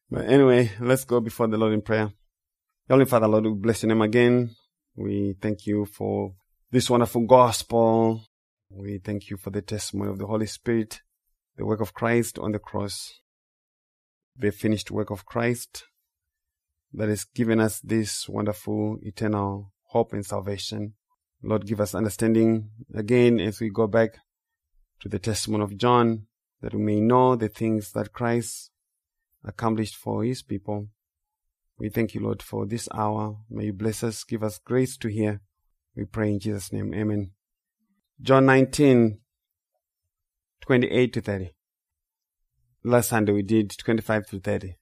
But anyway, let's go before the Lord in prayer. Heavenly Father, Lord, we bless your name again. We thank you for this wonderful gospel. We thank you for the testimony of the Holy Spirit, the work of Christ on the cross, the finished work of Christ that has given us this wonderful eternal hope and salvation. Lord, give us understanding again as we go back to the testimony of John, that we may know the things that Christ accomplished for his people. We thank you, Lord, for this hour. May you bless us, give us grace to hear. We pray in Jesus' name. Amen. John 19, 28 to 30. Last Sunday we did 25 to 30.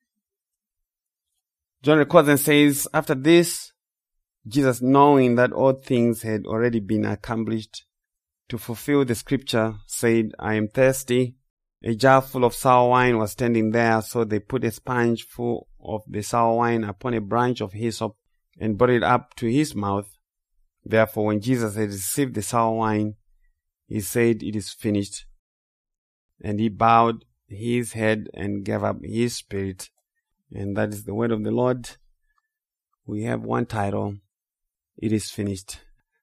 John records and says, after this, Jesus, knowing that all things had already been accomplished to fulfill the scripture, said, I am thirsty. A jar full of sour wine was standing there, so they put a sponge full of the sour wine upon a branch of hyssop and brought it up to his mouth. Therefore, when Jesus had received the sour wine, he said, it is finished. And he bowed his head and gave up his spirit. And that is the word of the Lord. We have one title. It is finished.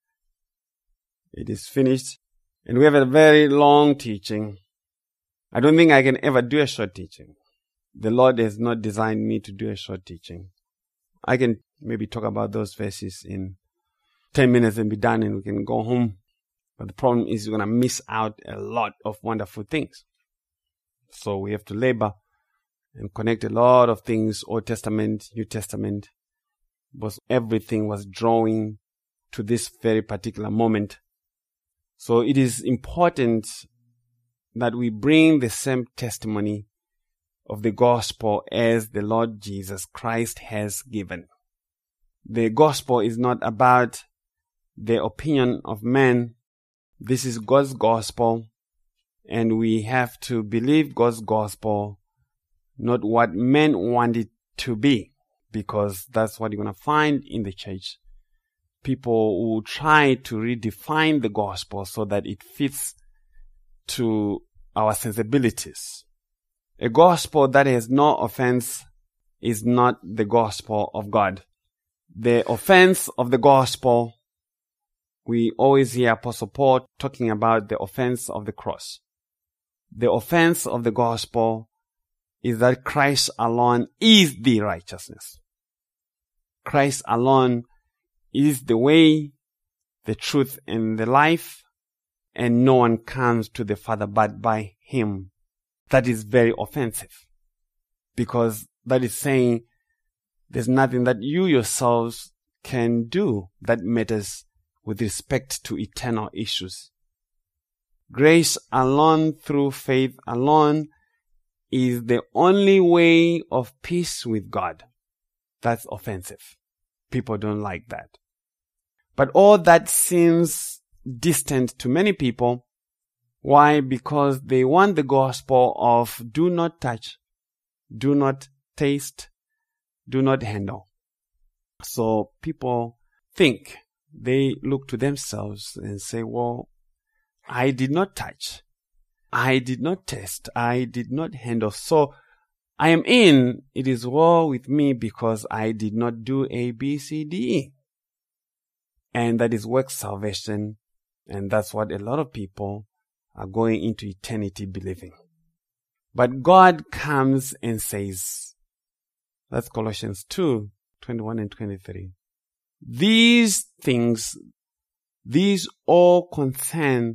It is finished. And we have a very long teaching. I don't think I can ever do a short teaching. The Lord has not designed me to do a short teaching. I can maybe talk about those verses in 10 minutes and be done and we can go home. But the problem is you're going to miss out a lot of wonderful things. So we have to labor and connect a lot of things, Old Testament, New Testament, because everything was drawing to this very particular moment. So it is important that we bring the same testimony of the gospel as the Lord Jesus Christ has given. The gospel is not about the opinion of man. This is God's gospel, and we have to believe God's gospel, not what men want it to be, because that's what you're going to find in the church. People who try to redefine the gospel so that it fits to our sensibilities. A gospel that has no offense is not the gospel of God. The offense of the gospel, we always hear Apostle Paul talking about the offense of the cross. The offense of the gospel is that Christ alone is the righteousness. Christ alone is the way, the truth, and the life, and no one comes to the Father but by him. That is very offensive, because that is saying there's nothing that you yourselves can do that matters with respect to eternal issues. Grace alone through faith alone is the only way of peace with God. That's offensive. People don't like that. But all that seems distant to many people. Why? Because they want the gospel of do not touch, do not taste, do not handle. So people think, they look to themselves and say, well, I did not touch, I did not taste, I did not handle. So I am in. It is well with me because I did not do A, B, C, D, E. And that is work salvation. And that's what a lot of people are going into eternity believing. But God comes and says, that's Colossians 2, 21 and 23. These things, these all concern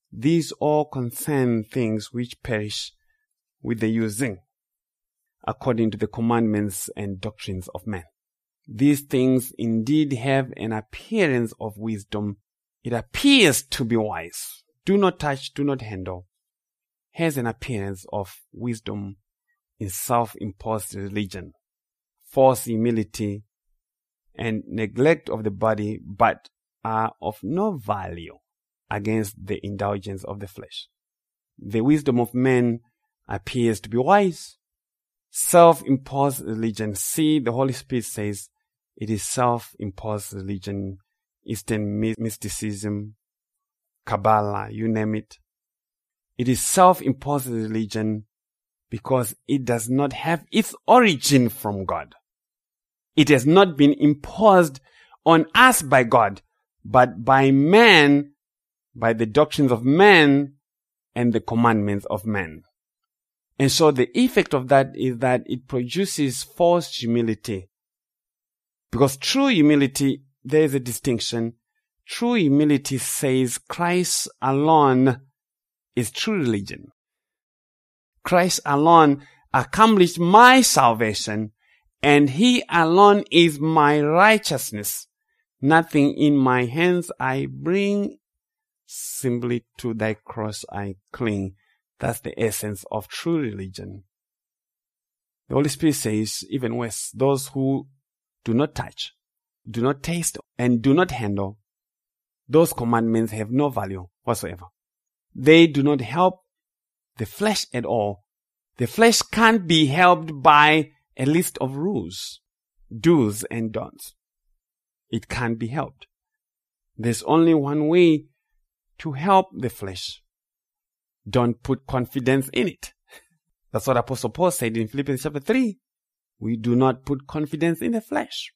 things which perish with the using, according to the commandments and doctrines of men. These things indeed have an appearance of wisdom. It appears to be wise. Do not touch, do not handle. Has an appearance of wisdom in self-imposed religion, false humility, and neglect of the body, but are of no value against the indulgence of the flesh. The wisdom of men appears to be wise. Self-imposed religion. See, the Holy Spirit says it is self-imposed religion, Eastern mysticism, Kabbalah, you name it. It is self-imposed religion because it does not have its origin from God. It has not been imposed on us by God, but by man, by the doctrines of man and the commandments of man. And so the effect of that is that it produces false humility. Because true humility, there is a distinction. True humility says Christ alone is true religion. Christ alone accomplished my salvation, and He alone is my righteousness. Nothing in my hands I bring, simply to thy cross I cling. That's the essence of true religion. The Holy Spirit says, even worse, those who do not touch, do not taste, and do not handle, those commandments have no value whatsoever. They do not help the flesh at all. The flesh can't be helped by a list of rules, do's and don'ts. It can't be helped. There's only one way to help the flesh. Don't put confidence in it. That's what Apostle Paul said in Philippians chapter 3. We do not put confidence in the flesh.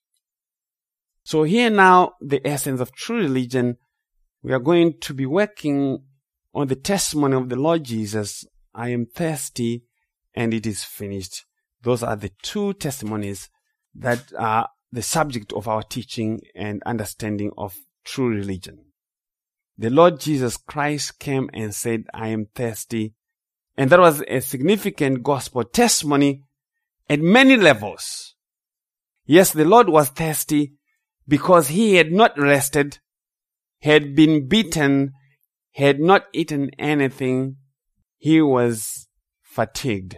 So here now, the essence of true religion, we are going to be working on the testimony of the Lord Jesus. I am thirsty and it is finished. Those are the two testimonies that are the subject of our teaching and understanding of true religion. The Lord Jesus Christ came and said, I am thirsty. And that was a significant gospel testimony at many levels. Yes, the Lord was thirsty because He had not rested, had been beaten, had not eaten anything. He was fatigued,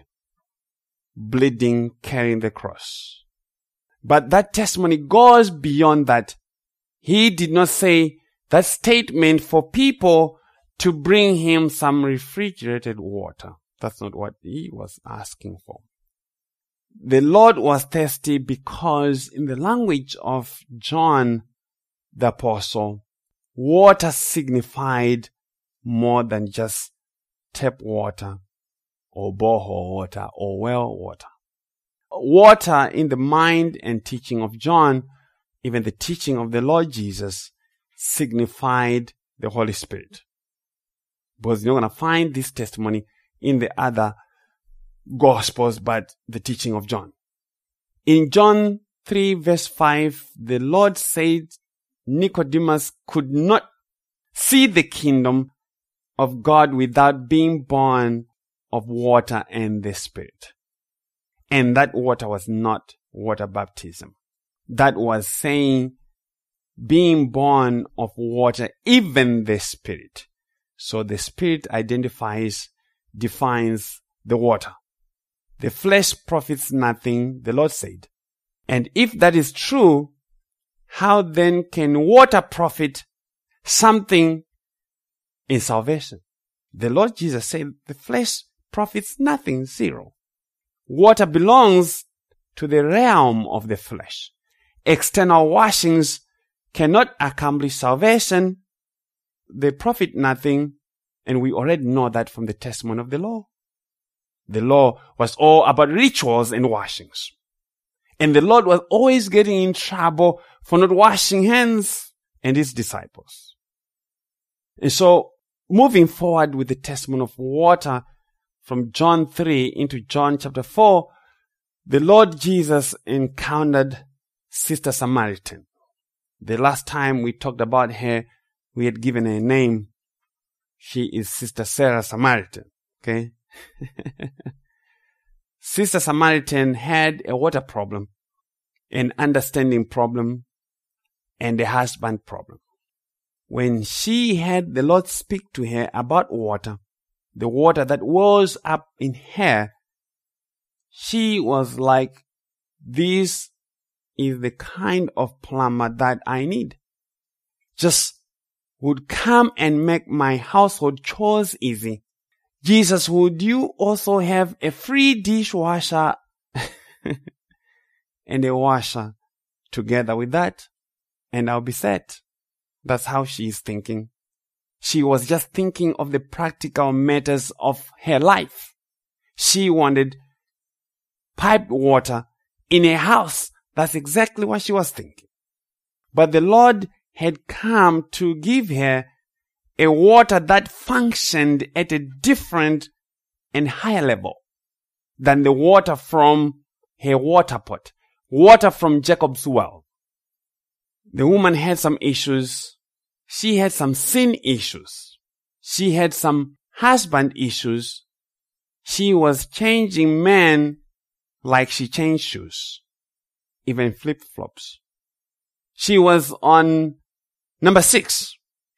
bleeding, carrying the cross. But that testimony goes beyond that. He did not say that statement for people to bring Him some refrigerated water. That's not what He was asking for. The Lord was thirsty because in the language of John the Apostle, water signified more than just tap water or borehole water or well water. Water in the mind and teaching of John, even the teaching of the Lord Jesus, signified the Holy Spirit. Because you're going to find this testimony in the other Gospels, but the teaching of John. In John 3 verse 5, the Lord said Nicodemus could not see the kingdom of God without being born of water and the Spirit. And that water was not water baptism. That was saying being born of water, even the Spirit. So the Spirit defines the water. The flesh profits nothing, the Lord said. And if that is true, how then can water profit something in salvation? The Lord Jesus said the flesh profits nothing, zero. Water belongs to the realm of the flesh. External washings cannot accomplish salvation. They profit nothing, and we already know that from the testimony of the law. The law was all about rituals and washings. And the Lord was always getting in trouble for not washing hands and His disciples. And so, moving forward with the testimony of water from John 3 into John chapter 4, the Lord Jesus encountered Sister Samaritan. The last time we talked about her, we had given her a name. She is Sister Sarah Samaritan. Okay? Sister Samaritan had a water problem, an understanding problem, and a husband problem. When she had the Lord speak to her about water, the water that was up in her, she was like, this is the kind of plumber that I need. Just would come and make my household chores easy. Jesus, would you also have a free dishwasher and a washer together with that? And I'll be set. That's how she is thinking. She was just thinking of the practical matters of her life. She wanted piped water in a house. That's exactly what she was thinking. But the Lord had come to give her a water that functioned at a different and higher level than the water from her water pot, water from Jacob's well. The woman had some issues. She had some sin issues. She had some husband issues. She was changing men like she changed shoes, even flip-flops. She was on number 6.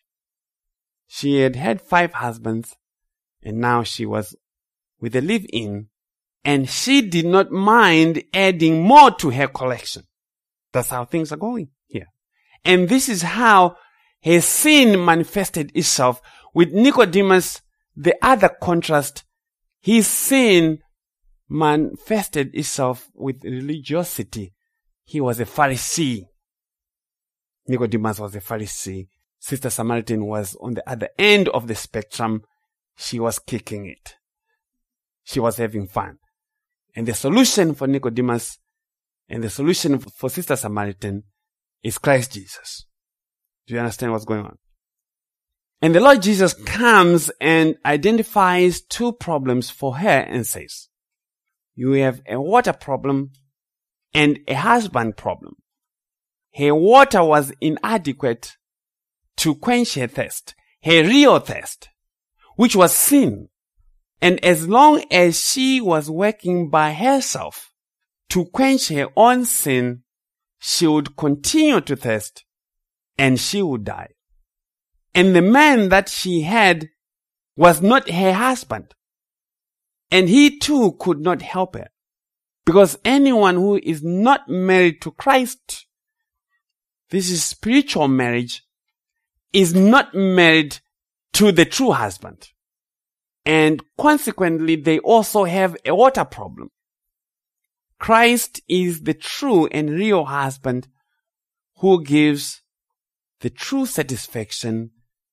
She had had 5 husbands, and now she was with a live-in, and she did not mind adding more to her collection. That's how things are going here. And this is how her sin manifested itself. With Nicodemus, the other contrast, his sin manifested itself with religiosity. He was a Pharisee. Nicodemus was a Pharisee. Sister Samaritan was on the other end of the spectrum. She was kicking it. She was having fun. And the solution for Nicodemus and the solution for Sister Samaritan is Christ Jesus. Do you understand what's going on? And the Lord Jesus comes and identifies 2 problems for her and says, you have a water problem and a husband problem. Her water was inadequate to quench her thirst, her real thirst, which was sin. And as long as she was working by herself to quench her own sin, she would continue to thirst and she would die. And the man that she had was not her husband. And he too could not help her. Because anyone who is not married to Christ, this is spiritual marriage, is not married to the true husband. And consequently, they also have a water problem. Christ is the true and real husband who gives the true satisfaction,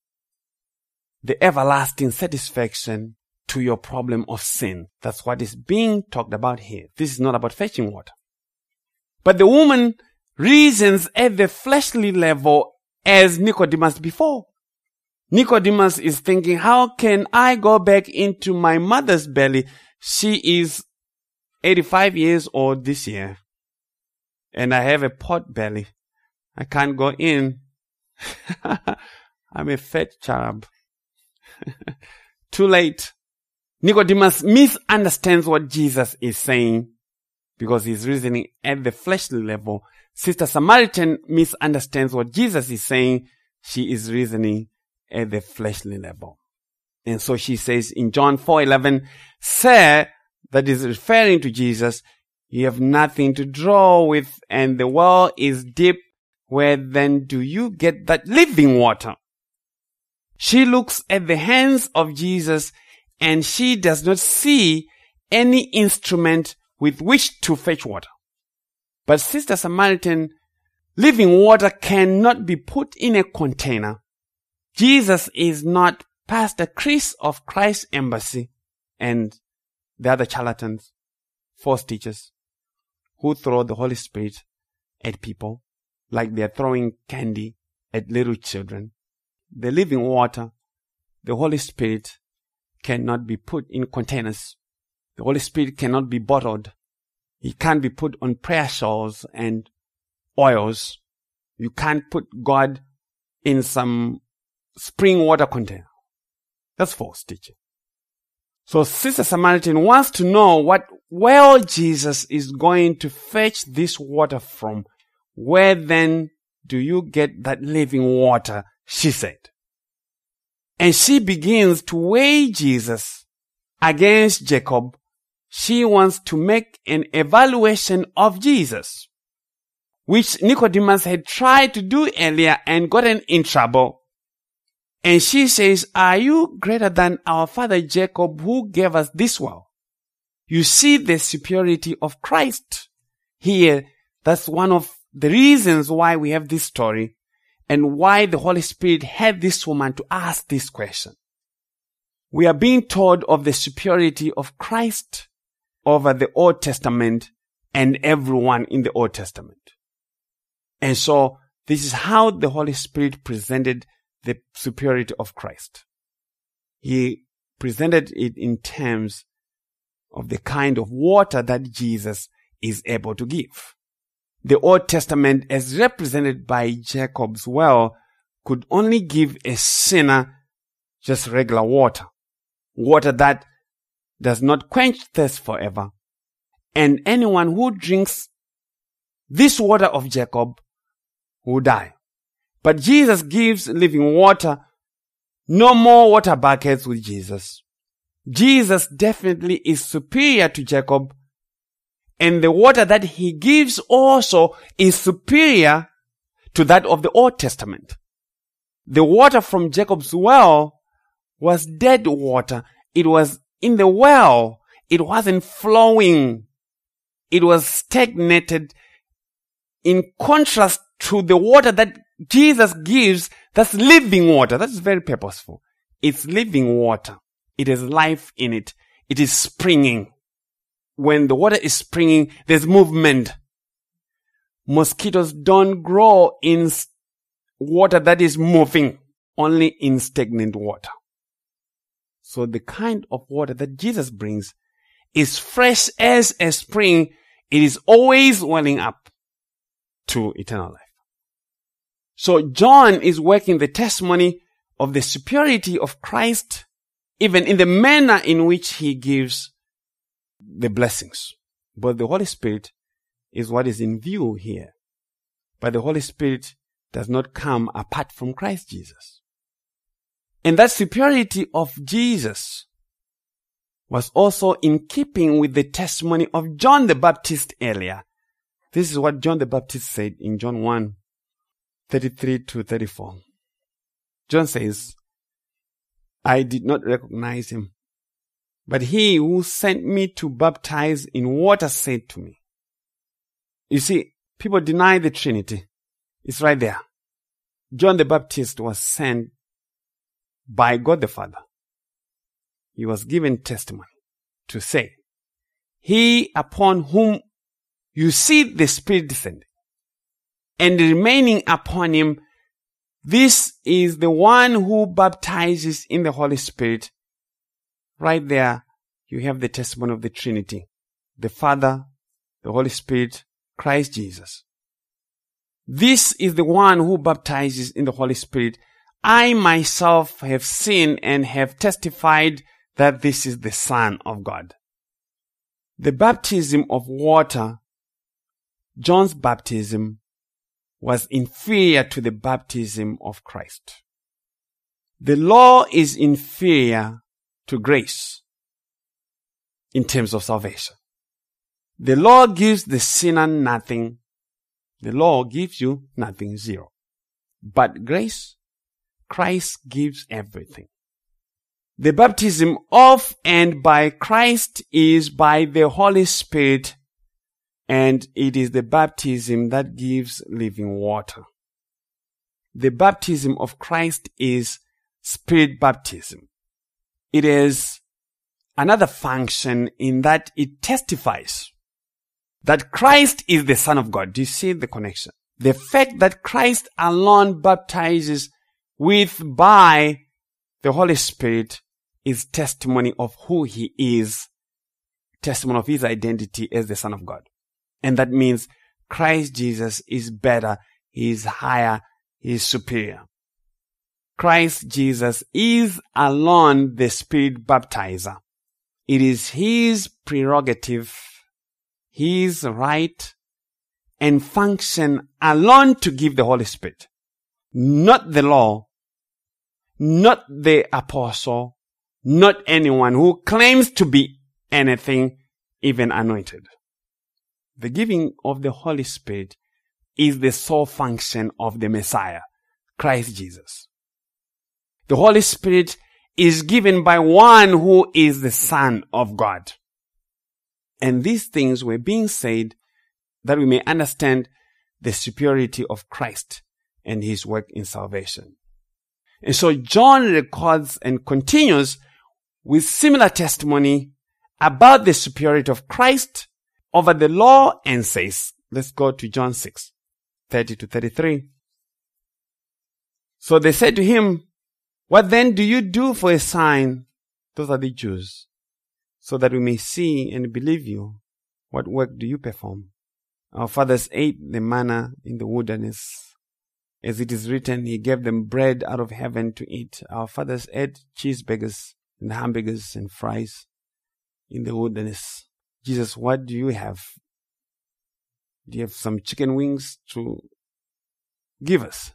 the everlasting satisfaction to your problem of sin. That's what is being talked about here. This is not about fetching water. But the woman reasons at the fleshly level as Nicodemus before. Nicodemus is thinking, how can I go back into my mother's belly? She is 85 years old this year. And I have a pot belly. I can't go in. I'm a fat cherub. Too late. Nicodemus misunderstands what Jesus is saying because he's reasoning at the fleshly level. Sister Samaritan misunderstands what Jesus is saying. She is reasoning at the fleshly level. And so she says in John 4:11, Sir, that is referring to Jesus, you have nothing to draw with and the well is deep. Where then do you get that living water? She looks at the hands of Jesus and she does not see any instrument with which to fetch water. But Sister Samaritan, living water cannot be put in a container. Jesus is not Pastor Chris of Christ Embassy and the other charlatans, false teachers, who throw the Holy Spirit at people like they're throwing candy at little children. The living water, the Holy Spirit, cannot be put in containers. The Holy Spirit cannot be bottled. He can't be put on prayer shawls and oils. You can't put God in some spring water container. That's false teaching. So Sister Samaritan wants to know what well Jesus is going to fetch this water from. Where then do you get that living water? She said. And she begins to weigh Jesus against Jacob. She wants to make an evaluation of Jesus, which Nicodemus had tried to do earlier and gotten in trouble. And she says, are you greater than our father Jacob who gave us this well? You see the superiority of Christ here. That's one of the reasons why we have this story and why the Holy Spirit had this woman to ask this question. we are being told of the superiority of Christ over the Old Testament and everyone in the Old Testament. And so this is how the Holy Spirit presented the superiority of Christ. He presented it in terms of the kind of water that Jesus is able to give. The Old Testament, as represented by Jacob's well, could only give a sinner just regular water. Water that does not quench thirst forever. And anyone who drinks this water of Jacob will die. But Jesus gives living water. No more water buckets with Jesus. Jesus definitely is superior to Jacob, and the water that he gives also is superior to that of the Old Testament. The water from Jacob's well was dead water. It was in the well. It wasn't flowing. It was stagnated, in contrast to the water that Jesus gives. That's living water. That's very purposeful. It's living water. It has life in it. It is springing. When the water is springing, there's movement. Mosquitoes don't grow in water that is moving, only in stagnant water. So the kind of water that Jesus brings is fresh as a spring. It is always welling up to eternal life. So John is working the testimony of the superiority of Christ, even in the manner in which he gives the blessings. But the Holy Spirit is what is in view here. But the Holy Spirit does not come apart from Christ Jesus. And that superiority of Jesus was also in keeping with the testimony of John the Baptist earlier. This is what John the Baptist said in John 1:33-34. John says, I did not recognize him, but he who sent me to baptize in water said to me. You see, people deny the Trinity. It's right there. John the Baptist was sent by God the Father. He was given testimony to say, he upon whom you see the Spirit descending and remaining upon him, this is the one who baptizes in the Holy Spirit. Right there, you have the testimony of the Trinity. The Father, the Holy Spirit, Christ Jesus. This is the one who baptizes in the Holy Spirit. I myself have seen and have testified that this is the Son of God. The baptism of water, John's baptism, was inferior to the baptism of Christ. The law is inferior to grace in terms of salvation. The law gives the sinner nothing. The law gives you nothing, zero. But grace, Christ gives everything. The baptism of and by Christ is by the Holy Spirit, and it is the baptism that gives living water. The baptism of Christ is Spirit baptism. It is another function in that it testifies that Christ is the Son of God. Do you see the connection? The fact that Christ alone baptizes with by the Holy Spirit is testimony of who he is, testimony of his identity as the Son of God. And that means Christ Jesus is better, he is higher, he is superior. Christ Jesus is alone the Spirit baptizer. It is his prerogative, his right and function alone to give the Holy Spirit. Not the law, not the apostle, not anyone who claims to be anything, even anointed. The giving of the Holy Spirit is the sole function of the Messiah, Christ Jesus. The Holy Spirit is given by one who is the Son of God. And these things were being said that we may understand the superiority of Christ and his work in salvation. And so John records and continues with similar testimony about the superiority of Christ over the law and says, let's go to John 6, 30 to 33. So they said to him, what then do you do for a sign? Those are the Jews. So that we may see and believe you. What work do you perform? Our fathers ate the manna in the wilderness. As it is written, he gave them bread out of heaven to eat. Our fathers ate cheeseburgers and hamburgers and fries in the wilderness. Jesus, what do you have? Do you have some chicken wings to give us?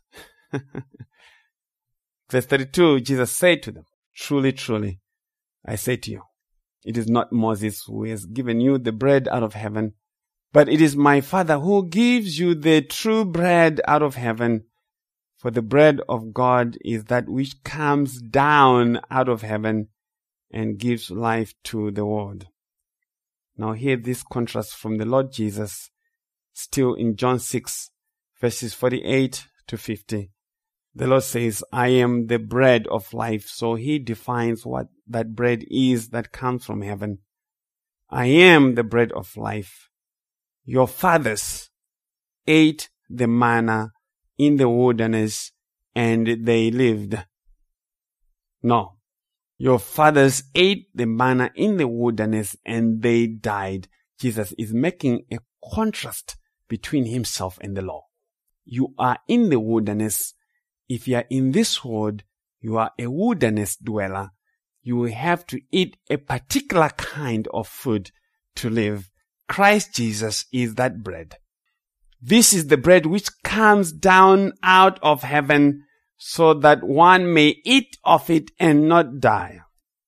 Verse 32, Jesus said to them, truly, truly, I say to you, it is not Moses who has given you the bread out of heaven, but it is my Father who gives you the true bread out of heaven. For the bread of God is that which comes down out of heaven and gives life to the world. Now hear this contrast from the Lord Jesus, still in John 6, verses 48 to 50. The Lord says, I am the bread of life. So he defines what that bread is that comes from heaven. I am the bread of life. Your fathers ate the manna in the wilderness and they lived. No. Your fathers ate the manna in the wilderness and they died. Jesus is making a contrast between himself and the law. You are in the wilderness. If you are in this world, you are a wilderness dweller. You will have to eat a particular kind of food to live. Christ Jesus is that bread. This is the bread which comes down out of heaven so that one may eat of it and not die.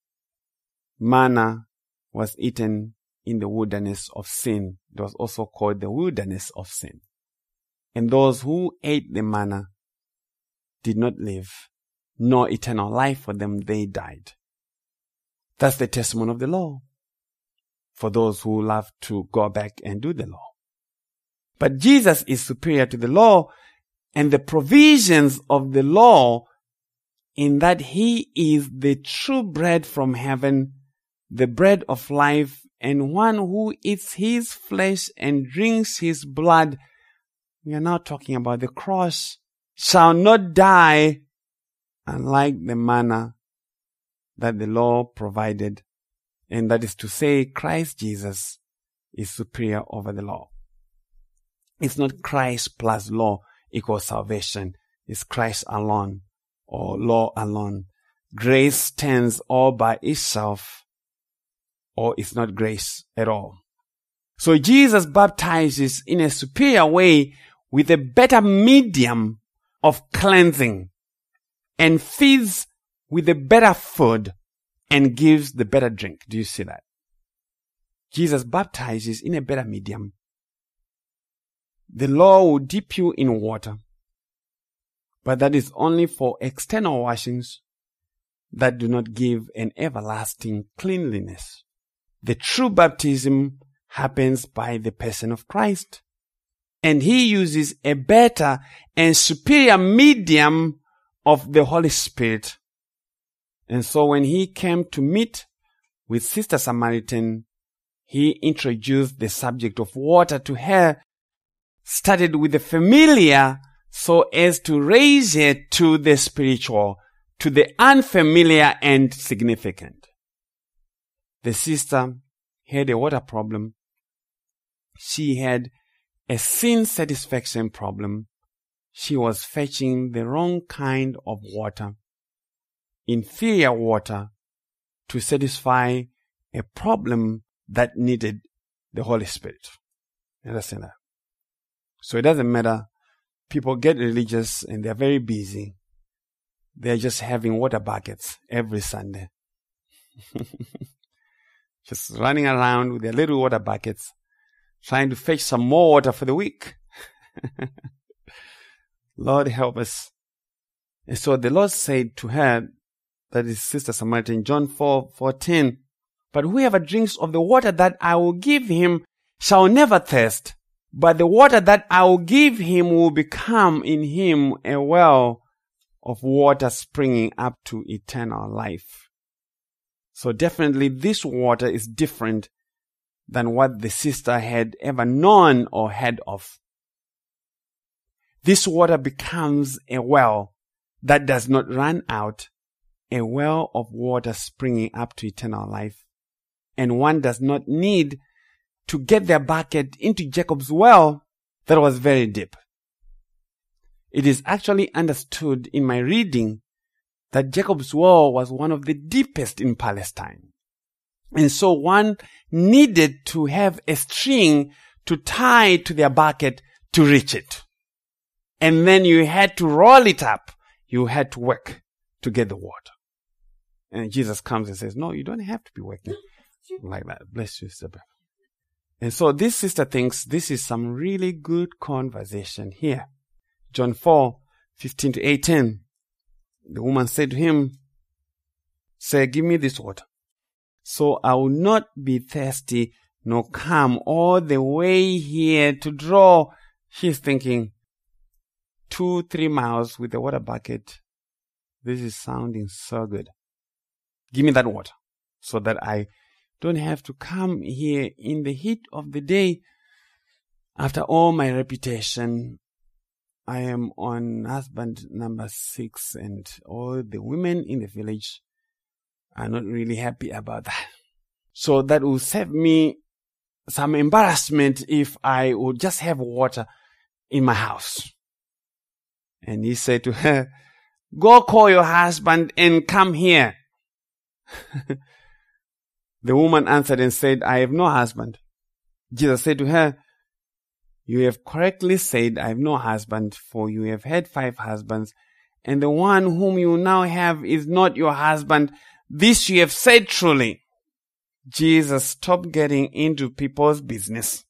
Manna was eaten in the wilderness of sin. It was also called the wilderness of sin. And those who ate the manna did not live, nor eternal life for them, they died. That's the testimony of the law for those who love to go back and do the law. But Jesus is superior to the law and the provisions of the law in that he is the true bread from heaven, the bread of life, and one who eats his flesh and drinks his blood. We are now talking about the cross. Shall not die, unlike the manna that the law provided. And that is to say, Christ Jesus is superior over the law. It's not Christ plus law equals salvation. It's Christ alone or law alone. Grace stands all by itself, or it's not grace at all. So Jesus baptizes in a superior way with a better medium of cleansing and feeds with the better food and gives the better drink. Do you see that? Jesus baptizes in a better medium. The law will dip you in water, but that is only for external washings that do not give an everlasting cleanliness. The true baptism happens by the person of Christ. And he uses a better and superior medium of the Holy Spirit. And so when he came to meet with Sister Samaritan, he introduced the subject of water to her, started with the familiar so as to raise her to the spiritual, to the unfamiliar and significant. The sister had a water problem. She had a sin satisfaction problem. She was fetching the wrong kind of water, inferior water, to satisfy a problem that needed the Holy Spirit. Understand that? So it doesn't matter. People get religious and they're very busy. They're just having water buckets every Sunday. Just running around with their little water buckets, trying to fetch some more water for the week. Lord help us. And so the Lord said to her, that is Sister Samaritan, John 4:14, but whoever drinks of the water that I will give him shall never thirst, but the water that I will give him will become in him a well of water springing up to eternal life. So definitely this water is different than what the sister had ever known or heard of. This water becomes a well that does not run out, a well of water springing up to eternal life. And one does not need to get their bucket into Jacob's well that was very deep. It is actually understood in my reading that Jacob's well was one of the deepest in Palestine. And so one needed to have a string to tie to their bucket to reach it. And then you had to roll it up. You had to work to get the water. And Jesus comes and says, no, you don't have to be working like that. Bless you, sister. And so this sister thinks this is some really good conversation here. John 4:15-18. The woman said to him, say, give me this water, so I will not be thirsty, nor come all the way here to draw. She's thinking, 2-3 miles with a water bucket. This is sounding so good. Give me that water so that I don't have to come here in the heat of the day. After all my reputation, I am on husband number 6, and all the women in the village are not really happy about that. So that will save me some embarrassment if I would just have water in my house. And he said to her, go call your husband and come here. The woman answered and said, I have no husband. Jesus said to her, you have correctly said, I have no husband, for you have had 5 husbands, and the one whom you now have is not your husband. This you have said truly. Jesus, stop getting into people's business.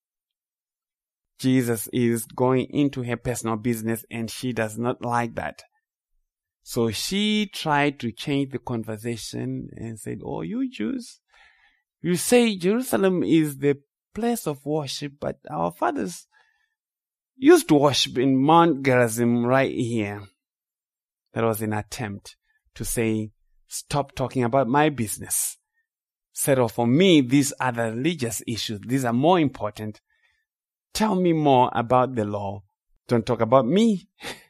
Jesus is going into her personal business, and she does not like that. So she tried to change the conversation and said, oh, you Jews, you say Jerusalem is the place of worship, but our fathers used to worship in Mount Gerizim right here. That was an attempt to say, stop talking about my business. Settle for me, these are the religious issues. These are more important. Tell me more about the law. Don't talk about me.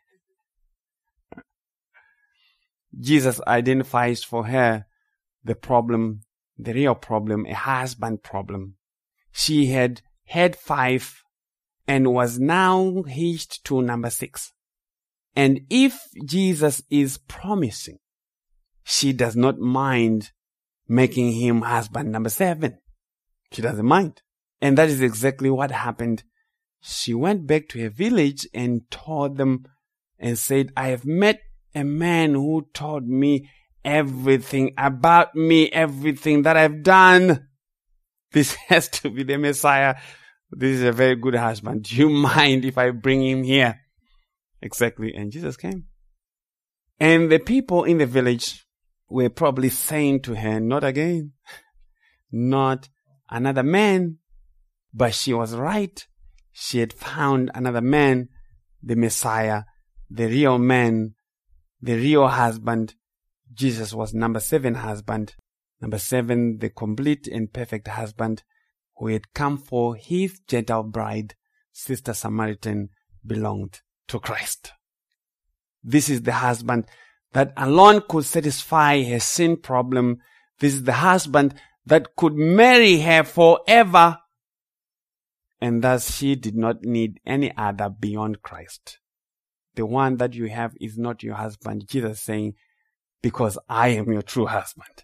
Jesus identifies for her the problem, the real problem, a husband problem. She had had 5 and was now hitched to number 6. And if Jesus is promising, she does not mind making him husband number 7. She doesn't mind. And that is exactly what happened. She went back to her village and told them and said, I have met a man who told me everything about me, everything that I've done. This has to be the Messiah. This is a very good husband. Do you mind if I bring him here? Exactly. And Jesus came. And the people in the village were probably saying to her, not again, not another man. But she was right. She had found another man, the Messiah, the real man, the real husband. Jesus was number 7 husband. Number 7, the complete and perfect husband who had come for his Gentile bride, Sister Samaritan, belonged to Christ. This is the husband that alone could satisfy her sin problem. This is the husband that could marry her forever. And thus she did not need any other beyond Christ. The one that you have is not your husband. Jesus saying, because I am your true husband.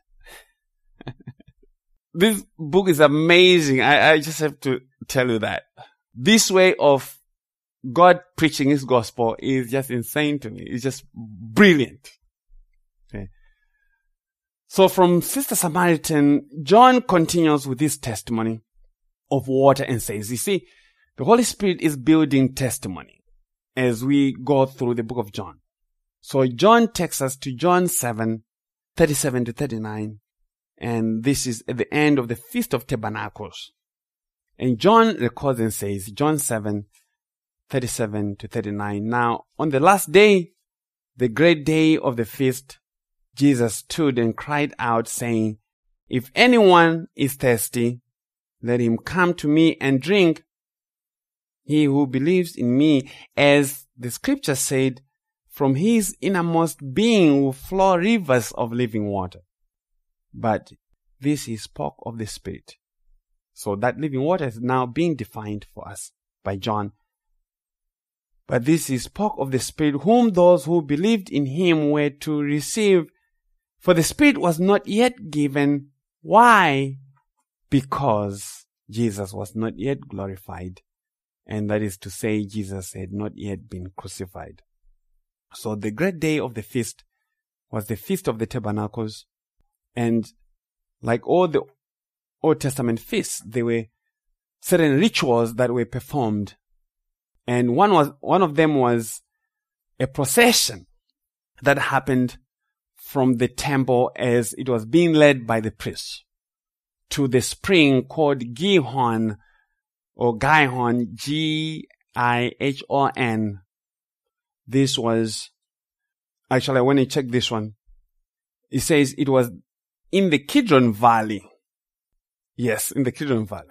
This book is amazing. I just have to tell you that. This way of God preaching his gospel is just insane to me. It's just brilliant. Okay. So from Sister Samaritan, John continues with his testimony of water and says, you see, the Holy Spirit is building testimony as we go through the book of John. So John takes us to John 7:37-39. And this is at the end of the Feast of Tabernacles. And John records and says, John 7:37-39. Now, on the last day, the great day of the feast, Jesus stood and cried out, saying, If anyone is thirsty, let him come to me and drink. He who believes in me, as the scripture said, from his innermost being will flow rivers of living water. But this he spoke of the Spirit. So that living water is now being defined for us by John. But this he spoke of the Spirit, whom those who believed in him were to receive. For the Spirit was not yet given. Why? Because Jesus was not yet glorified. And that is to say, Jesus had not yet been crucified. So the great day of the feast was the Feast of the Tabernacles. And like all the Old Testament feasts, there were certain rituals that were performed. And one of them was a procession that happened from the temple as it was being led by the priests to the spring called Gihon or Gihon, Gihon. This was, actually when I check this one, it says it was in the Kidron Valley. Yes, in the Kidron Valley.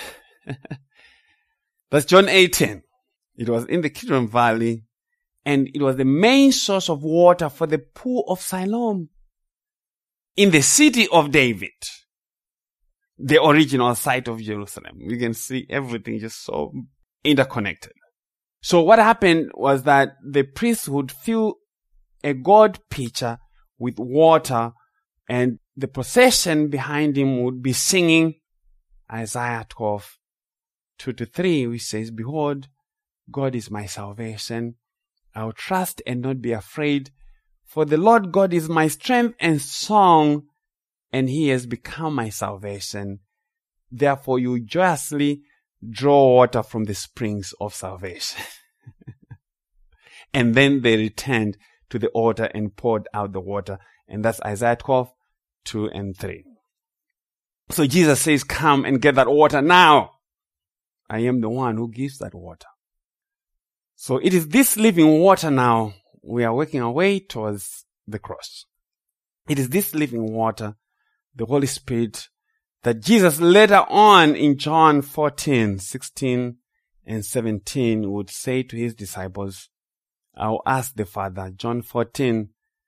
That's John 18. It was in the Kidron Valley, and it was the main source of water for the pool of Siloam in the city of David, the original site of Jerusalem. You can see everything just so interconnected. So what happened was that the priest would fill a gold pitcher with water, and the procession behind him would be singing Isaiah 12, 2-3, which says, "Behold, God is my salvation. I will trust and not be afraid. For the Lord God is my strength and song, and he has become my salvation. Therefore you joyously draw water from the springs of salvation." And then they returned to the altar and poured out the water. And that's Isaiah 12, 2-3. So Jesus says, come and get that water now. I am the one who gives that water. So it is this living water now we are working our way towards the cross. It is this living water, the Holy Spirit, that Jesus later on in John 14, 16 and 17 would say to his disciples, I'll ask the Father, John 14,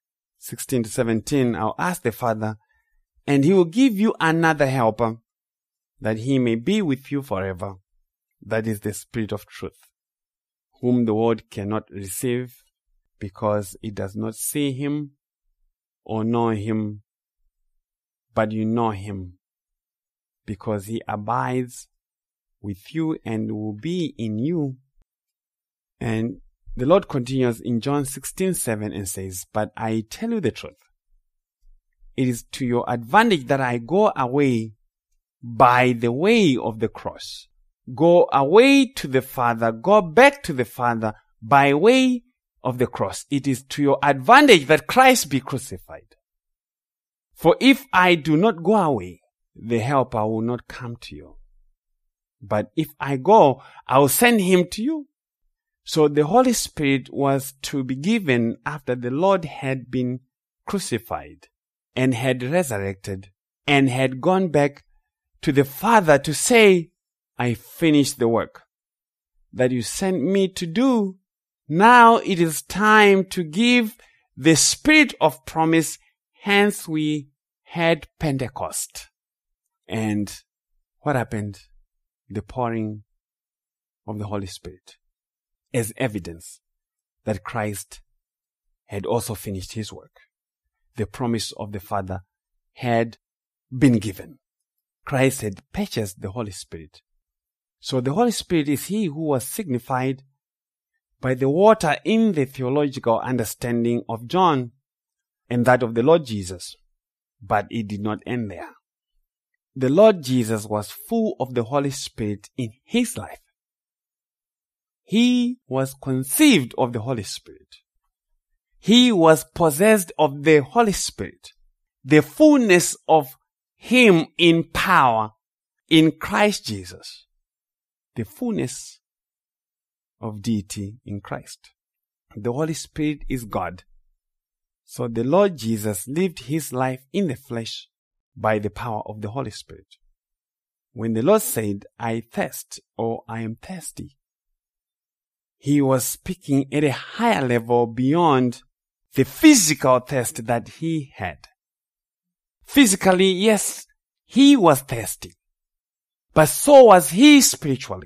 16-17, I'll ask the Father, and he will give you another helper, that he may be with you forever. That is the Spirit of truth, whom the world cannot receive, because it does not see him or know him, but you know him, because he abides with you and will be in you. And the Lord continues in John 16:7 and says, but I tell you the truth. It is to your advantage that I go away by the way of the cross. Go away to the Father, go back to the Father by way of the cross. It is to your advantage that Christ be crucified. For if I do not go away, the helper will not come to you. But if I go, I will send him to you. So the Holy Spirit was to be given after the Lord had been crucified and had resurrected and had gone back to the Father to say, I finished the work that you sent me to do. Now it is time to give the Spirit of promise. Hence we had Pentecost. And what happened? The pouring of the Holy Spirit as evidence that Christ had also finished his work. The promise of the Father had been given. Christ had purchased the Holy Spirit. So the Holy Spirit is he who was signified by the water in the theological understanding of John and that of the Lord Jesus. But it did not end there. The Lord Jesus was full of the Holy Spirit in his life. He was conceived of the Holy Spirit. He was possessed of the Holy Spirit. The fullness of him in power in Christ Jesus. The fullness of deity in Christ. The Holy Spirit is God. So the Lord Jesus lived his life in the flesh by the power of the Holy Spirit. When the Lord said, I thirst, or I am thirsty, he was speaking at a higher level beyond the physical thirst that he had. Physically, yes, he was thirsty, but so was he spiritually.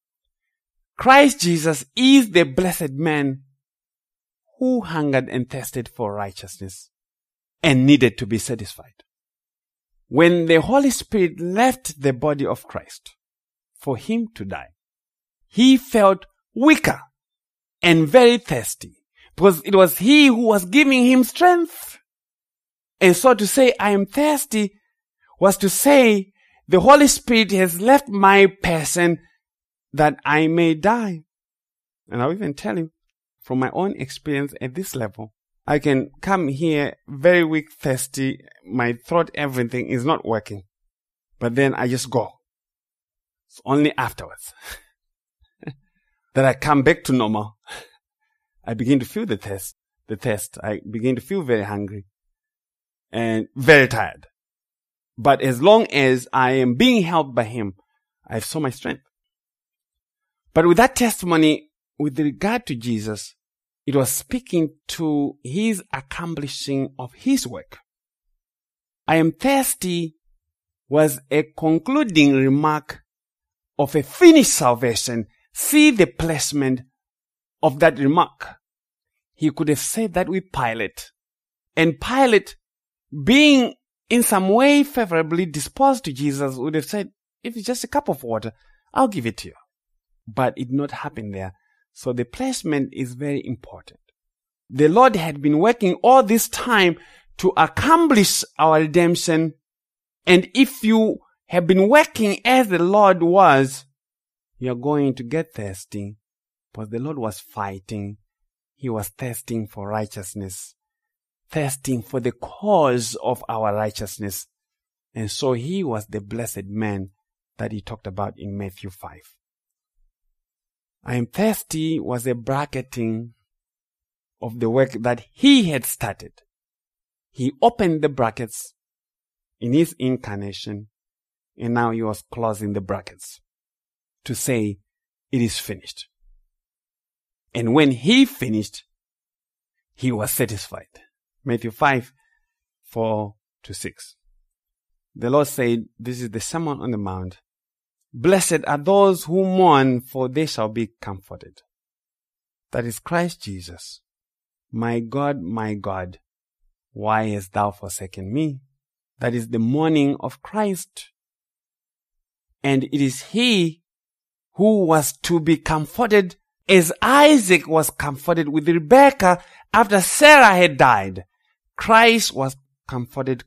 Christ Jesus is the blessed man who hungered and thirsted for righteousness and needed to be satisfied. When the Holy Spirit left the body of Christ for him to die, he felt weaker and very thirsty because it was he who was giving him strength. And so to say, I am thirsty was to say, the Holy Spirit has left my person that I may die. And I'll even tell you from my own experience at this level, I can come here very weak, thirsty, my throat, everything is not working. But then I just go. It's only afterwards that I come back to normal. I begin to feel the thirst. I begin to feel very hungry and very tired. But as long as I am being helped by him, I have so much strength. But with that testimony, with regard to Jesus, it was speaking to his accomplishing of his work. I am thirsty was a concluding remark of a finished salvation. See the placement of that remark. He could have said that with Pilate. And Pilate, being in some way favorably disposed to Jesus, would have said, if it's just a cup of water, I'll give it to you. But it did not happen there. So the placement is very important. The Lord had been working all this time to accomplish our redemption. And if you have been working as the Lord was, you're going to get thirsty. Because the Lord was fighting. He was thirsting for righteousness. Thirsting for the cause of our righteousness. And so he was the blessed man that he talked about in Matthew 5. I am thirsty was a bracketing of the work that he had started. He opened the brackets in his incarnation, and now he was closing the brackets to say, it is finished. And when he finished, he was satisfied. Matthew 5, 4-6. The Lord said, this is the Sermon on the Mount. Blessed are those who mourn, for they shall be comforted. That is Christ Jesus. My God, why hast thou forsaken me? That is the mourning of Christ. And it is he who was to be comforted as Isaac was comforted with Rebekah after Sarah had died. Christ was comforted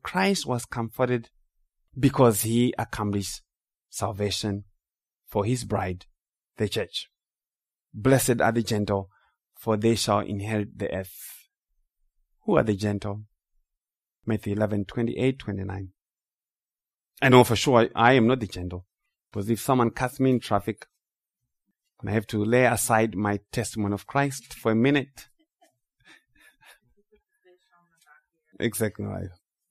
because he accomplished salvation for his bride, the church. Blessed are the gentle, for they shall inherit the earth. Who are the gentle? Matthew 11:28-29. I know for sure I am not the gentle, because if someone cuts me in traffic, and I have to lay aside my testimony of Christ for a minute. Exactly right.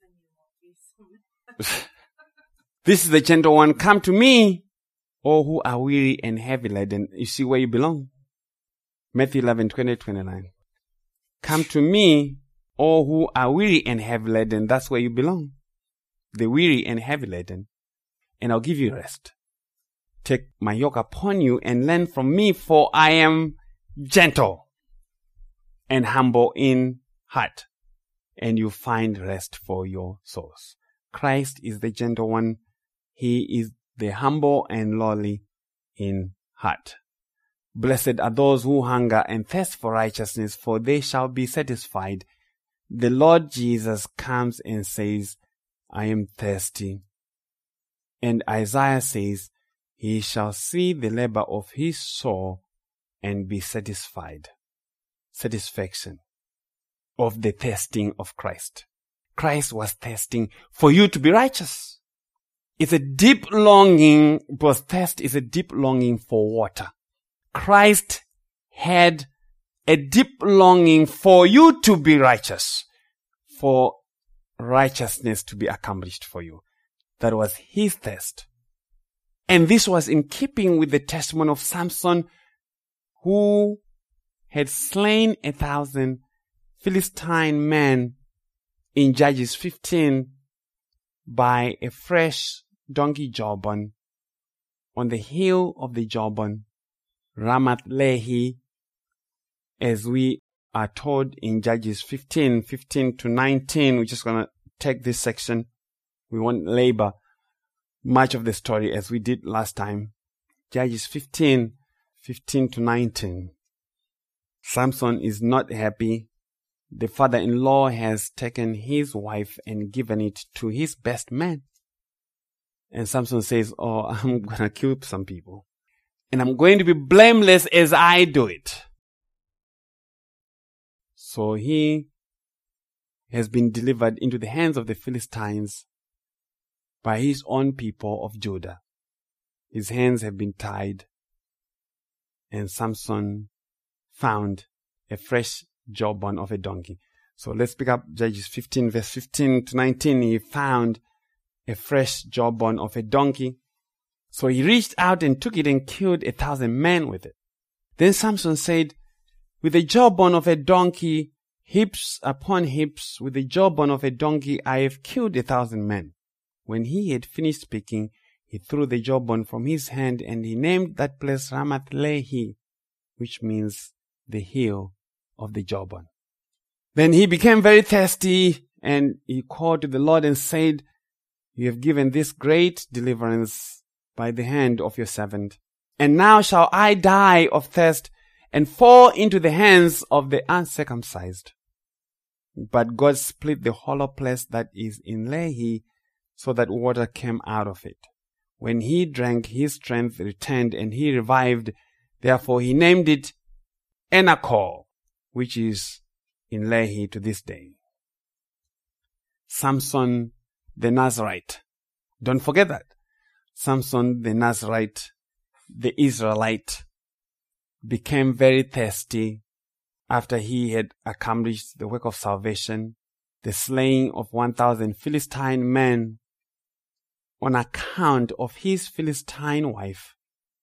This is the gentle one. Come to me, all who are weary and heavy laden. You see where you belong. Matthew 11:20-29. Come to me, all who are weary and heavy laden. That's where you belong. The weary and heavy laden. And I'll give you rest. Take my yoke upon you and learn from me, for I am gentle and humble in heart, and you find rest for your souls. Christ is the gentle one. He is the humble and lowly in heart. Blessed are those who hunger and thirst for righteousness, for they shall be satisfied. The Lord Jesus comes and says, I am thirsty. And Isaiah says, he shall see the labor of his soul and be satisfied. Satisfaction of the thirsting of Christ. Christ was thirsting for you to be righteous. It's a deep longing, because thirst is a deep longing for water. Christ had a deep longing for you to be righteous. For righteousness to be accomplished for you. That was his test. And this was in keeping with the testimony of Samson, who had slain 1,000 Philistine men in Judges 15 by a fresh donkey jawbone on the hill of the jawbone, Ramath Lehi, as we are told in Judges 15 to 19. We're just going to take this section. We won't labor much of the story as we did last time. Judges 15 to 19. Samson is not happy. The father-in-law has taken his wife and given it to his best man. And Samson says, oh, I'm going to kill some people. And I'm going to be blameless as I do it. So he has been delivered into the hands of the Philistines by his own people of Judah. His hands have been tied. And Samson found a fresh jawbone of a donkey. So let's pick up Judges 15 verse 15 to 19. He found a fresh jawbone of a donkey. So he reached out and took it and killed 1,000 men with it. Then Samson said, with the jawbone of a donkey, heaps upon heaps, with the jawbone of a donkey, I have killed 1,000 men. When he had finished speaking, he threw the jawbone from his hand, and he named that place Ramath Lehi, which means the hill of the jawbone. Then he became very thirsty, and he called to the Lord and said, you have given this great deliverance by the hand of your servant. And now shall I die of thirst and fall into the hands of the uncircumcised. But God split the hollow place that is in Lehi, so that water came out of it. When he drank, his strength returned, and he revived. Therefore he named it Enakor, which is in Lehi to this day. Samson the Nazarite. Don't forget that. Samson the Nazarite, the Israelite, became very thirsty after he had accomplished the work of salvation, the slaying of 1,000 Philistine men, on account of his Philistine wife,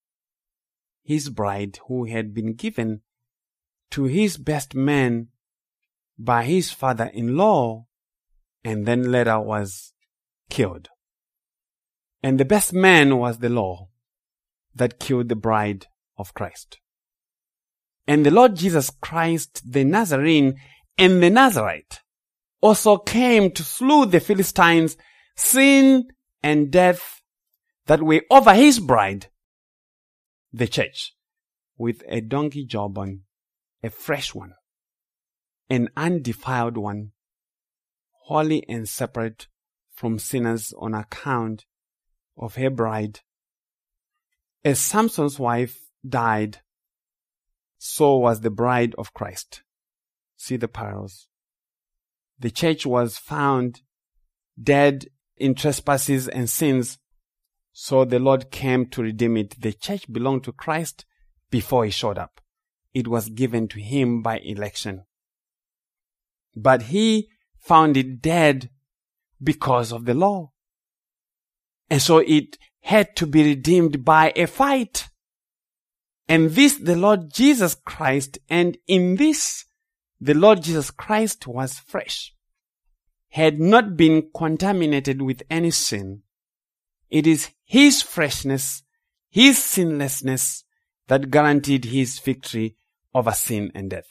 his bride, who had been given to his best man by his father-in-law, and then later was killed. And the best man was the law that killed the bride of Christ. And the Lord Jesus Christ, the Nazarene and the Nazarite, also came to slew the Philistines, sin and death that were over his bride, the church, with a donkey jawbone, a fresh one, an undefiled one, holy and separate from sinners on account of her bride. As Samson's wife died, so was the bride of Christ. See the parallels. The church was found dead in trespasses and sins, so the Lord came to redeem it. The church belonged to Christ before he showed up. It was given to him by election. But he found it dead because of the law. And so it had to be redeemed by a fight. And this the Lord Jesus Christ, and in this the Lord Jesus Christ was fresh, had not been contaminated with any sin. It is his freshness, his sinlessness that guaranteed his victory over sin and death.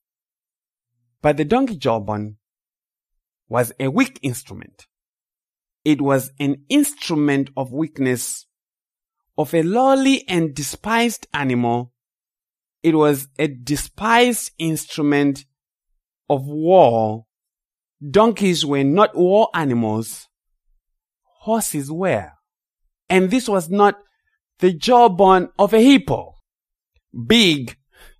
But the donkey jawbone was a weak instrument. It was an instrument of weakness, of a lowly and despised animal. It was a despised instrument of war. Donkeys were not war animals. Horses were. And this was not the jawbone of a hippo, big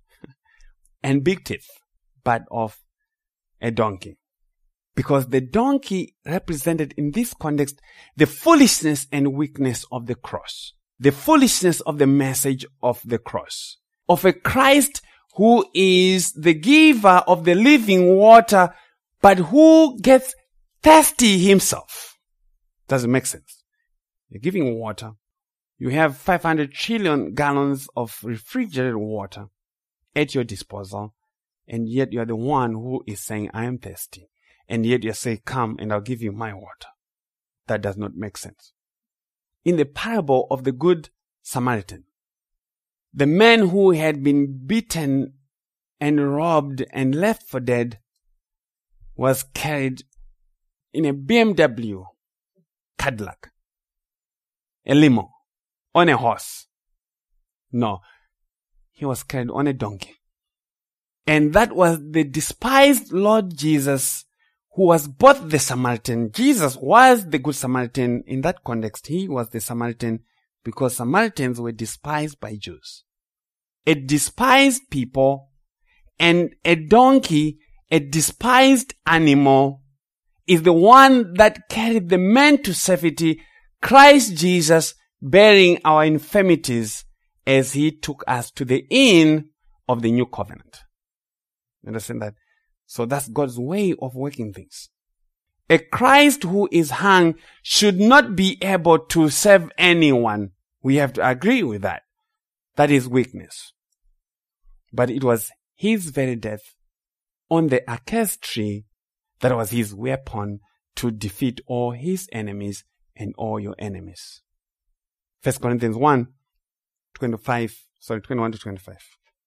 and big teeth, but of a donkey. Because the donkey represented in this context the foolishness and weakness of the cross. The foolishness of the message of the cross. Of a Christ who is the giver of the living water, but who gets thirsty himself. Doesn't make sense. You're giving water. You have 500 trillion gallons of refrigerated water at your disposal, and yet you're the one who is saying, I am thirsty. And yet you're saying, come and I'll give you my water. That does not make sense. In the parable of the Good Samaritan, the man who had been beaten and robbed and left for dead was carried in a BMW Cadillac, a limo, on a horse. No, he was carried on a donkey. And that was the despised Lord Jesus, who was both the Samaritan. Jesus was the Good Samaritan in that context. He was the Samaritan because Samaritans were despised by Jews. A despised people and a donkey, a despised animal, is the one that carried the man to safety, Christ Jesus bearing our infirmities as he took us to the inn of the new covenant. Understand that? So that's God's way of working things. A Christ who is hung should not be able to save anyone. We have to agree with that. That is weakness. But it was his very death on the accursed tree that was his weapon to defeat all his enemies and all your enemies. 1 Corinthians 1, 21 to 25.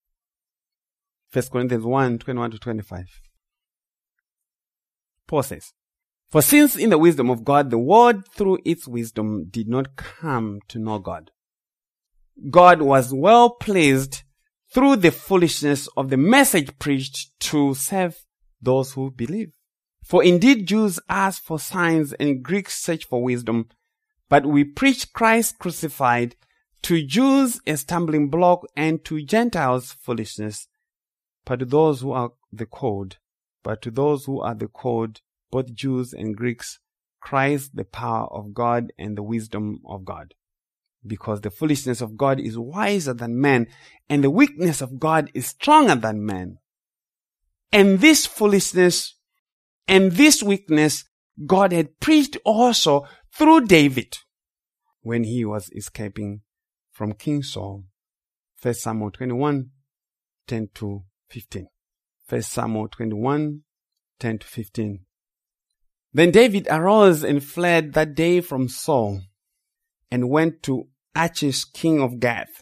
1 Corinthians 1, 21 to 25. Paul says, for since in the wisdom of God, the world through its wisdom did not come to know God, God was well pleased through the foolishness of the message preached to save those who believe. For indeed Jews ask for signs and Greeks search for wisdom, but we preach Christ crucified, to Jews a stumbling block and to Gentiles foolishness, but to those who are the called, both Jews and Greeks, Christ the power of God and the wisdom of God. Because the foolishness of God is wiser than man, and the weakness of God is stronger than man. And this foolishness and this weakness God had preached also through David when he was escaping from King Saul. 1 Samuel 21, 10 to 15. 1 Samuel 21, 10 to 15. Then David arose and fled that day from Saul, and went to Achish, king of Gath.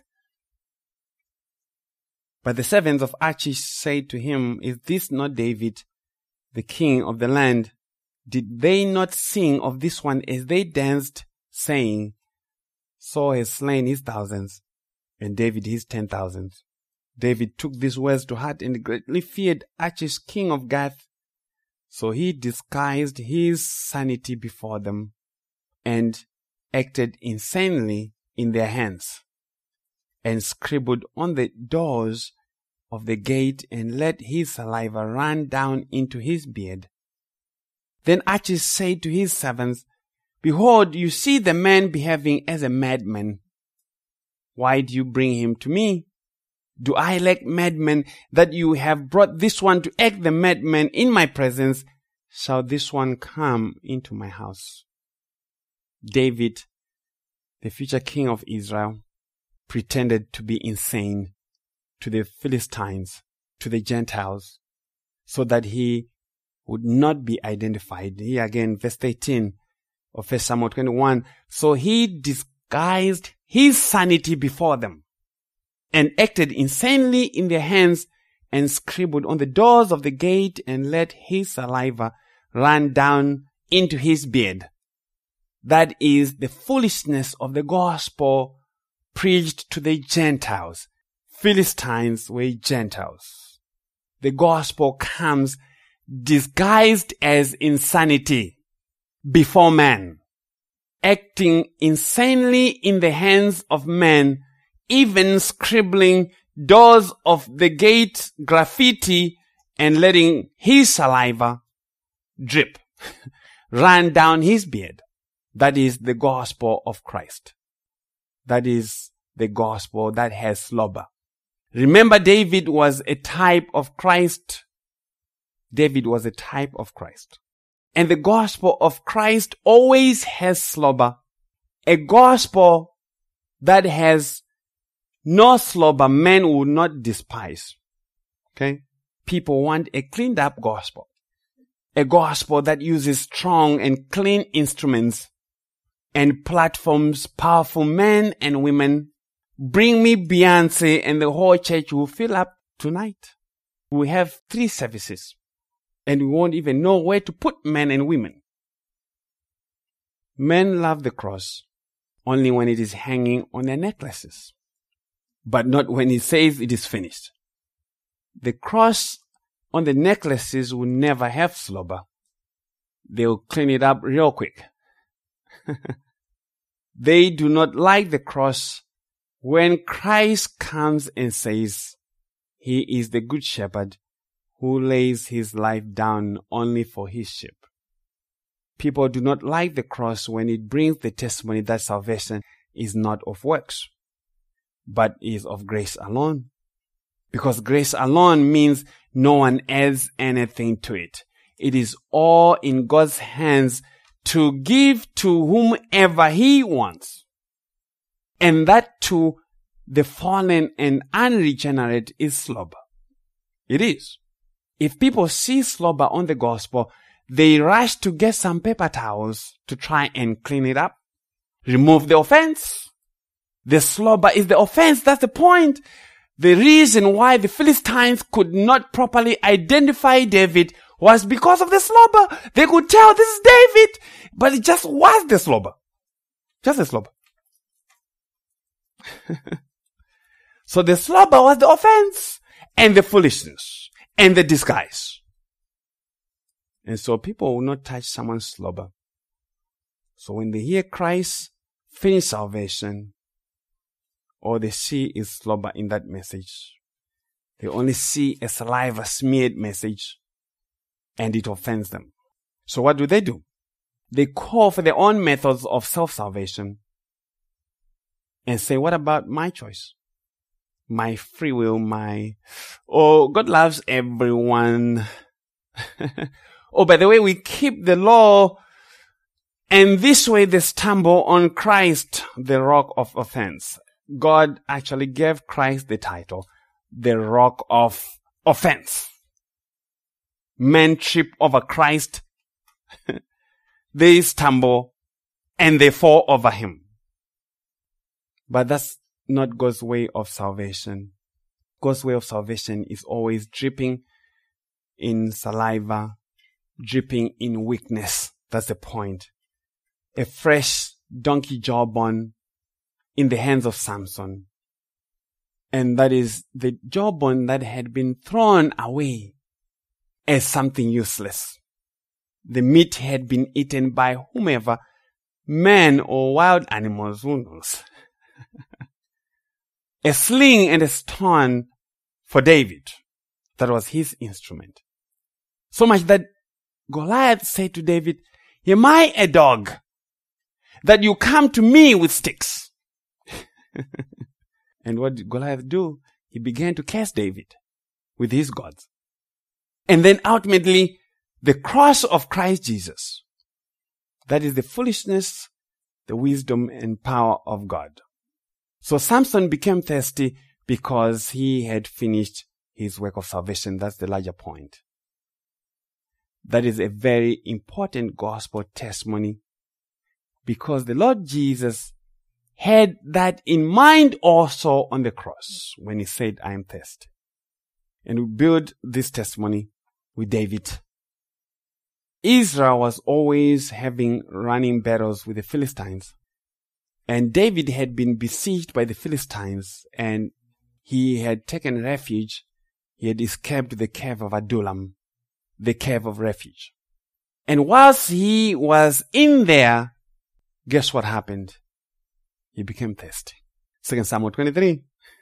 But the servants of Achish said to him, is this not David, the king of the land? Did they not sing of this one as they danced, saying, Saul has slain his thousands, and David his 10,000s? David took these words to heart and greatly feared Achish, king of Gath. So he disguised his sanity before them and acted insanely in their hands, and scribbled on the doors of the gate and let his saliva run down into his beard. Then Achish said to his servants, behold, you see the man behaving as a madman. Why do you bring him to me? Do I lack madmen that you have brought this one to act the madman in my presence? Shall this one come into my house? David, the future king of Israel, pretended to be insane to the Philistines, to the Gentiles, so that he would not be identified. Here again, verse 18 of 1 Samuel 21. So he disguised his sanity before them and acted insanely in their hands and scribbled on the doors of the gate and let his saliva run down into his beard. That is the foolishness of the gospel preached to the Gentiles. Philistines were Gentiles. The gospel comes disguised as insanity before man, acting insanely in the hands of men, even scribbling doors of the gate graffiti and letting his saliva drip, run down his beard. That is the gospel of Christ. That is the gospel that has slobber. Remember, David was a type of Christ. David was a type of Christ. And the gospel of Christ always has slobber. A gospel that has no slobber, men will not despise. Okay? People want a cleaned up gospel. A gospel that uses strong and clean instruments and platforms, powerful men and women. Bring me Beyonce and the whole church will fill up tonight. We have 3 services and we won't even know where to put men and women. Men love the cross only when it is hanging on their necklaces, but not when it says it is finished. The cross on the necklaces will never have slobber. They'll clean it up real quick. They do not like the cross when Christ comes and says he is the good shepherd who lays his life down only for his sheep. People do not like the cross when it brings the testimony that salvation is not of works, but is of grace alone. Because grace alone means no one adds anything to it. It is all in God's hands to give to whomever he wants. And that to the fallen and unregenerate is slobber. It is. If people see slobber on the gospel, they rush to get some paper towels to try and clean it up. Remove the offense. The slobber is the offense. That's the point. The reason why the Philistines could not properly identify David was because of the slobber. They could tell this is David, but it just was the slobber. Just the slobber. So the slobber was the offense and the foolishness and the disguise. And so people will not touch someone's slobber. So when they hear Christ finish salvation, all they see is slobber in that message. They only see a saliva smeared message, and it offends them. So what do? They call for their own methods of self-salvation and say, what about my choice? My free will, God loves everyone. Oh, by the way, we keep the law, and this way they stumble on Christ, the rock of offense. God actually gave Christ the title, the rock of offense. Men trip over Christ, they stumble, and they fall over him. But that's not God's way of salvation. God's way of salvation is always dripping in saliva, dripping in weakness. That's the point. A fresh donkey jawbone in the hands of Samson. And that is the jawbone that had been thrown away as something useless. The meat had been eaten by whomever, man or wild animals, who knows. A sling and a stone for David. That was his instrument. So much that Goliath said to David, am I a dog that you come to me with sticks? And what did Goliath do? He began to curse David with his gods. And then ultimately, the cross of Christ Jesus. That is the foolishness, the wisdom and power of God. So Samson became thirsty because he had finished his work of salvation. That's the larger point. That is a very important gospel testimony because the Lord Jesus had that in mind also on the cross when he said, I am thirsty. And we build this testimony with David. Israel was always having running battles with the Philistines. And David had been besieged by the Philistines and he had taken refuge. He had escaped to the cave of Adullam, the cave of refuge. And whilst he was in there, guess what happened? He became thirsty. 2 Samuel 23.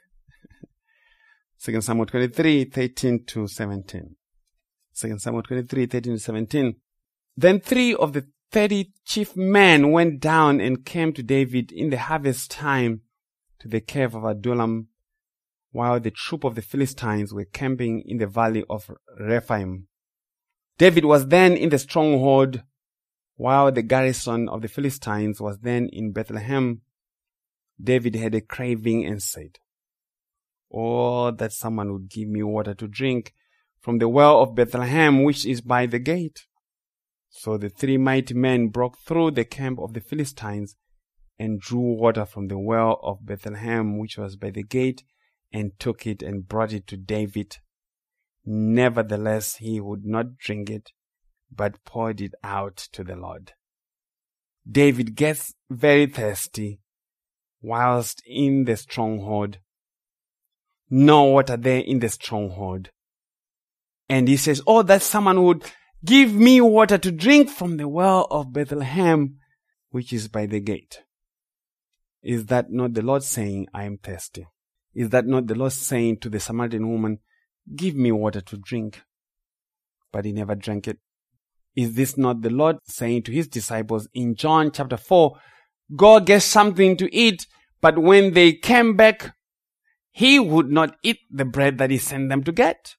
2 Samuel 23, 13 to 17. 2 Samuel 23, 13 to 17. Then 3 of the 30 chief men went down and came to David in the harvest time to the cave of Adullam, while the troop of the Philistines were camping in the valley of Rephaim. David was then in the stronghold, while the garrison of the Philistines was then in Bethlehem. David had a craving and said, "Oh, that someone would give me water to drink from the well of Bethlehem, which is by the gate." So the 3 mighty men broke through the camp of the Philistines and drew water from the well of Bethlehem, which was by the gate, and took it and brought it to David. Nevertheless, he would not drink it, but poured it out to the Lord. David gets very thirsty whilst in the stronghold. No water there in the stronghold. And he says, "Oh, that someone would give me water to drink from the well of Bethlehem, which is by the gate." Is that not the Lord saying, "I am thirsty"? Is that not the Lord saying to the Samaritan woman, "Give me water to drink"? But he never drank it. Is this not the Lord saying to his disciples in John chapter 4, "Go get something to eat"? But when they came back, he would not eat the bread that he sent them to get.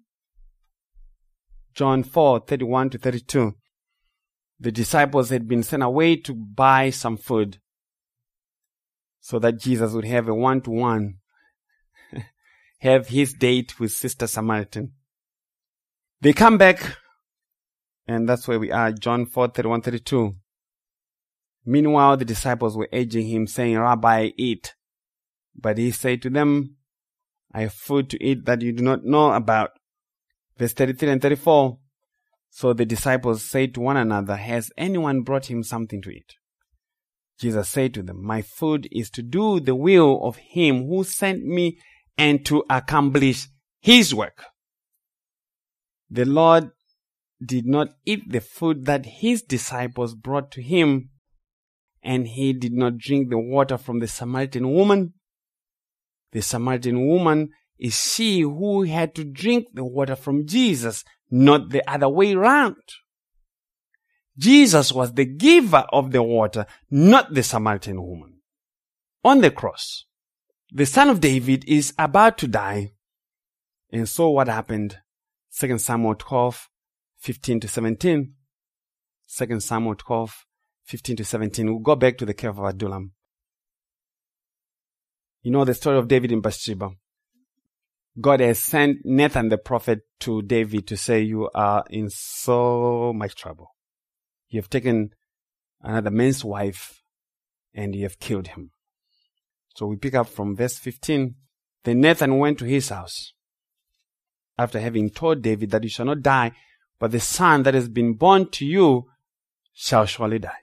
John 4:31-32. The disciples had been sent away to buy some food so that Jesus would have a one-to-one, have his date with Sister Samaritan. They come back, and that's where we are, John 4:31-32. Meanwhile, the disciples were urging him, saying, "Rabbi, eat." But he said to them, "I have food to eat that you do not know about." Verse 33 and 34. So the disciples said to one another, "Has anyone brought him something to eat?" Jesus said to them, "My food is to do the will of him who sent me and to accomplish his work." The Lord did not eat the food that his disciples brought to him, and he did not drink the water from the Samaritan woman. The Samaritan woman is she who had to drink the water from Jesus, not the other way around. Jesus was the giver of the water, not the Samaritan woman. On the cross, the Son of David is about to die. And so what happened? 2 Samuel 12:15-17. 2 Samuel 12:15-17. We'll go back to the cave of Adullam. You know the story of David and Bathsheba. God has sent Nathan the prophet to David to say, "You are in so much trouble. You have taken another man's wife and you have killed him." So we pick up from verse 15. Then Nathan went to his house after having told David that "You shall not die, but the son that has been born to you shall surely die."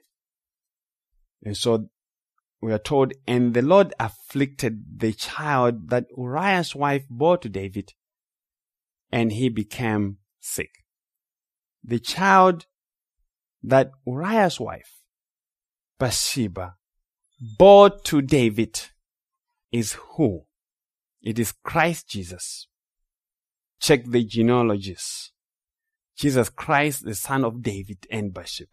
And so we are told, "And the Lord afflicted the child that Uriah's wife bore to David, and he became sick." The child that Uriah's wife, Bathsheba, bore to David is who? It is Christ Jesus. Check the genealogies. Jesus Christ, the son of David and Bathsheba.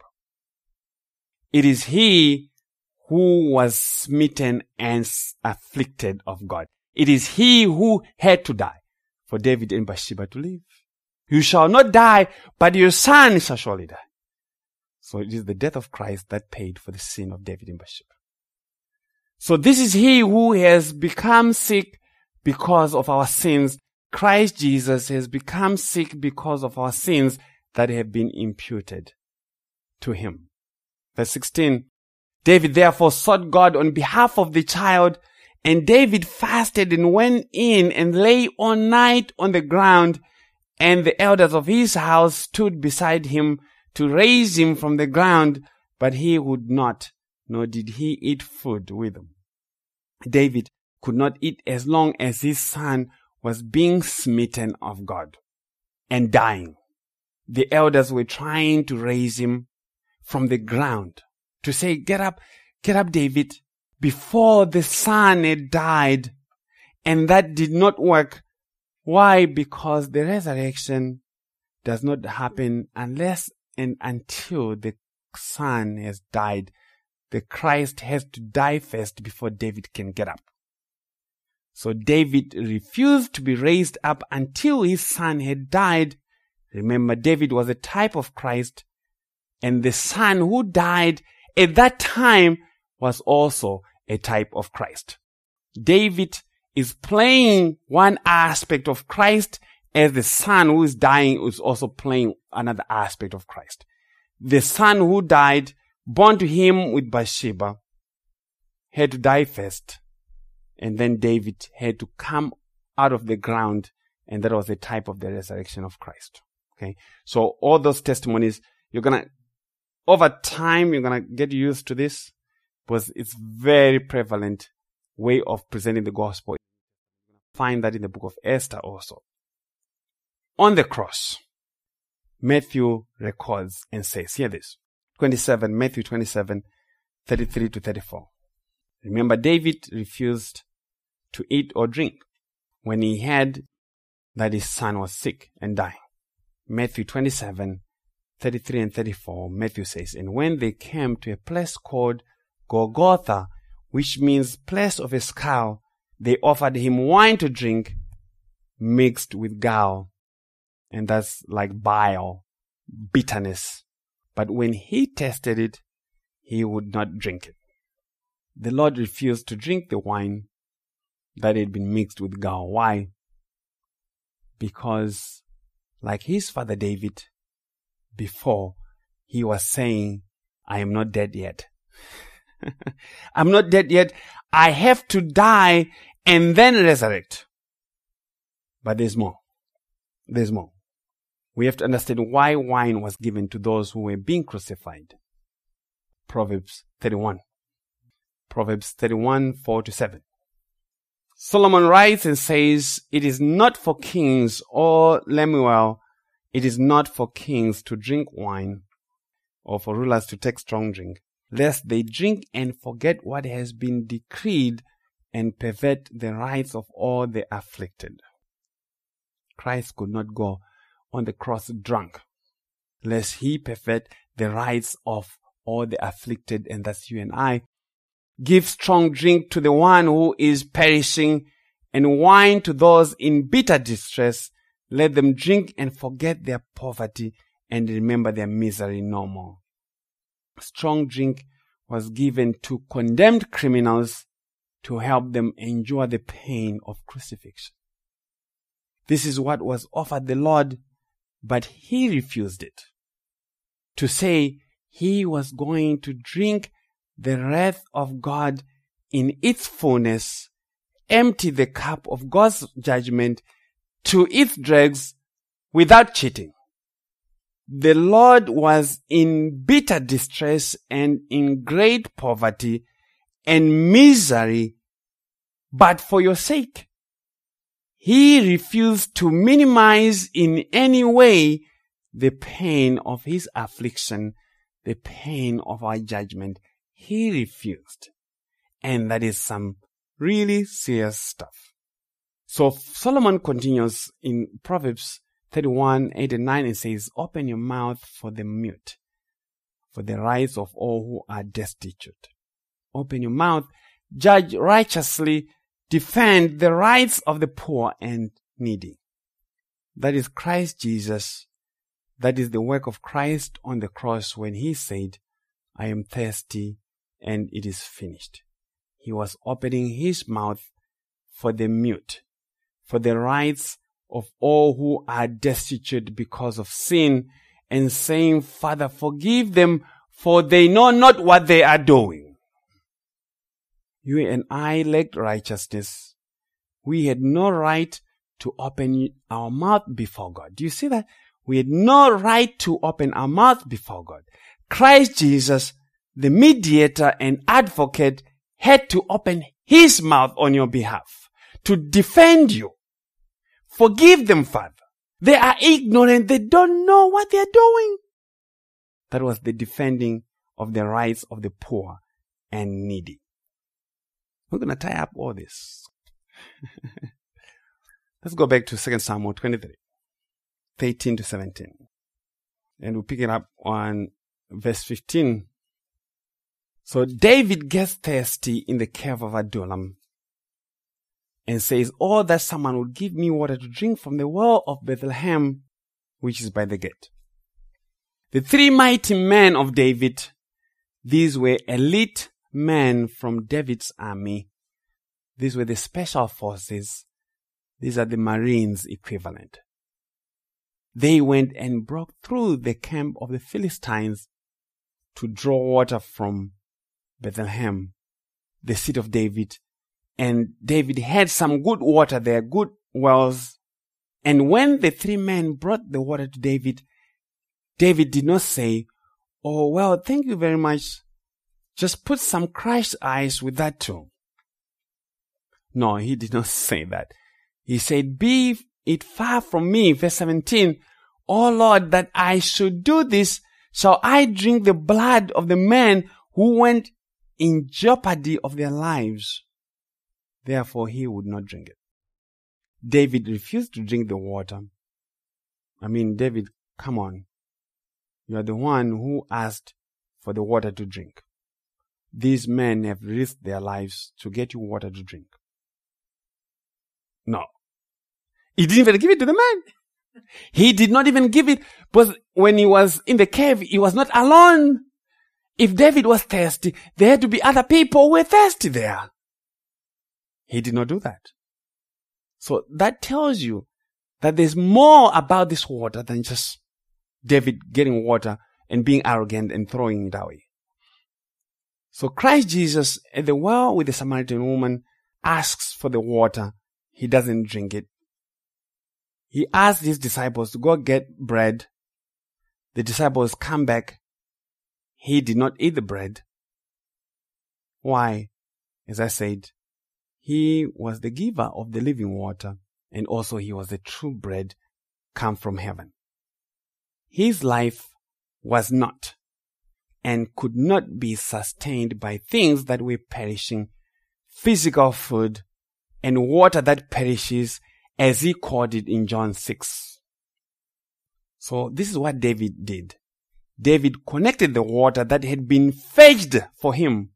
It is he who was smitten and afflicted of God. It is he who had to die for David and Bathsheba to live. "You shall not die, but your son shall surely die." So it is the death of Christ that paid for the sin of David and Bathsheba. So this is he who has become sick because of our sins. Christ Jesus has become sick because of our sins that have been imputed to him. Verse 16. David therefore sought God on behalf of the child, and David fasted and went in and lay all night on the ground, and the elders of his house stood beside him to raise him from the ground, but he would not, nor did he eat food with them. David could not eat as long as his son was being smitten of God and dying. The elders were trying to raise him from the ground to say, get up, David, before the son had died. And that did not work. Why? Because the resurrection does not happen unless and until the son has died. The Christ has to die first before David can get up. So David refused to be raised up until his son had died, Remember, David was a type of Christ, and the son who died at that time was also a type of Christ. David is playing one aspect of Christ, as the son who is dying is also playing another aspect of Christ. The son who died, born to him with Bathsheba, had to die first, and then David had to come out of the ground, and that was the type of the resurrection of Christ. Okay, so all those testimonies, over time, you're gonna get used to this, because it's very prevalent way of presenting the gospel. Find that in the book of Esther also. On the cross, Matthew records and says, hear this, Matthew 27, 33 to 34. Remember, David refused to eat or drink when he heard that his son was sick and dying. Matthew 27, 33 and 34, Matthew says, and when they came to a place called Golgotha, which means place of a skull, they offered him wine to drink mixed with gall, and that's like bile, bitterness. But when he tasted it, he would not drink it. The Lord refused to drink the wine that had been mixed with gall. Why? Because, like his father David, before, he was saying, I am not dead yet. I'm not dead yet. I have to die and then resurrect. But there's more. There's more. We have to understand why wine was given to those who were being crucified. Proverbs 31. Proverbs 31, 4-7. Solomon writes and says, it is not for kings, or Lemuel, it is not for kings to drink wine, or for rulers to take strong drink, lest they drink and forget what has been decreed and pervert the rights of all the afflicted. Christ could not go on the cross drunk, lest he pervert the rights of all the afflicted, and that's you and I. Give strong drink to the one who is perishing, and wine to those in bitter distress. Let them drink and forget their poverty and remember their misery no more. Strong drink was given to condemned criminals to help them endure the pain of crucifixion. This is what was offered the Lord, but he refused it. To say he was going to drink the wrath of God in its fullness, empty the cup of God's judgment to its dregs without cheating. The Lord was in bitter distress and in great poverty and misery, but for your sake, he refused to minimize in any way the pain of his affliction, the pain of our judgment. He refused. And that is some really serious stuff. So Solomon continues in Proverbs 31, 8 and 9 and says, open your mouth for the mute, for the rights of all who are destitute. Open your mouth, judge righteously, defend the rights of the poor and needy. That is Christ Jesus. That is the work of Christ on the cross when he said, I am thirsty and it is finished. He was opening his mouth for the mute, for the rights of all who are destitute because of sin, and saying, Father, forgive them, for they know not what they are doing. You and I lacked righteousness. We had no right to open our mouth before God. Do you see that? We had no right to open our mouth before God. Christ Jesus, the mediator and advocate, had to open his mouth on your behalf to defend you. Forgive them, Father. They are ignorant. They don't know what they are doing. That was the defending of the rights of the poor and needy. We're going to tie up all this. Let's go back to 2 Samuel 23, 13 to 17. And we'll pick it up on verse 15. So David gets thirsty in the cave of Adullam and says, oh, that someone would give me water to drink from the well of Bethlehem. which is by the gate. The three mighty men of David, these were elite men from David's army. These were the special forces. These are the Marines equivalent. They went and broke through the camp of the Philistines to draw water from Bethlehem, the seat of David. And David had some good water there, good wells. And when the three men brought the water to David, David did not say, "Oh, well, thank you very much. Just put some crushed ice with that too." No, he did not say that. He said, "Be it far from me," verse 17, "O Lord, that I should do this. Shall I drink the blood of the men who went in jeopardy of their lives?" Therefore, he would not drink it. David refused to drink the water. David, come on. You are the one who asked for the water to drink. These men have risked their lives to get you water to drink. No. He didn't even give it to the man. He did not even give it, but when he was in the cave, he was not alone. If David was thirsty, there had to be other people who were thirsty there. He did not do that. So that tells you that there's more about this water than just David getting water and being arrogant and throwing it away. So Christ Jesus at the well with the Samaritan woman asks for the water. He doesn't drink it. He asked his disciples to go get bread. The disciples come back. He did not eat the bread. Why? As I said, he was the giver of the living water, and also he was the true bread come from heaven. His life was not and could not be sustained by things that were perishing, physical food and water that perishes, as he called it in John 6. So this is what David did. David connected the water that had been fetched for him,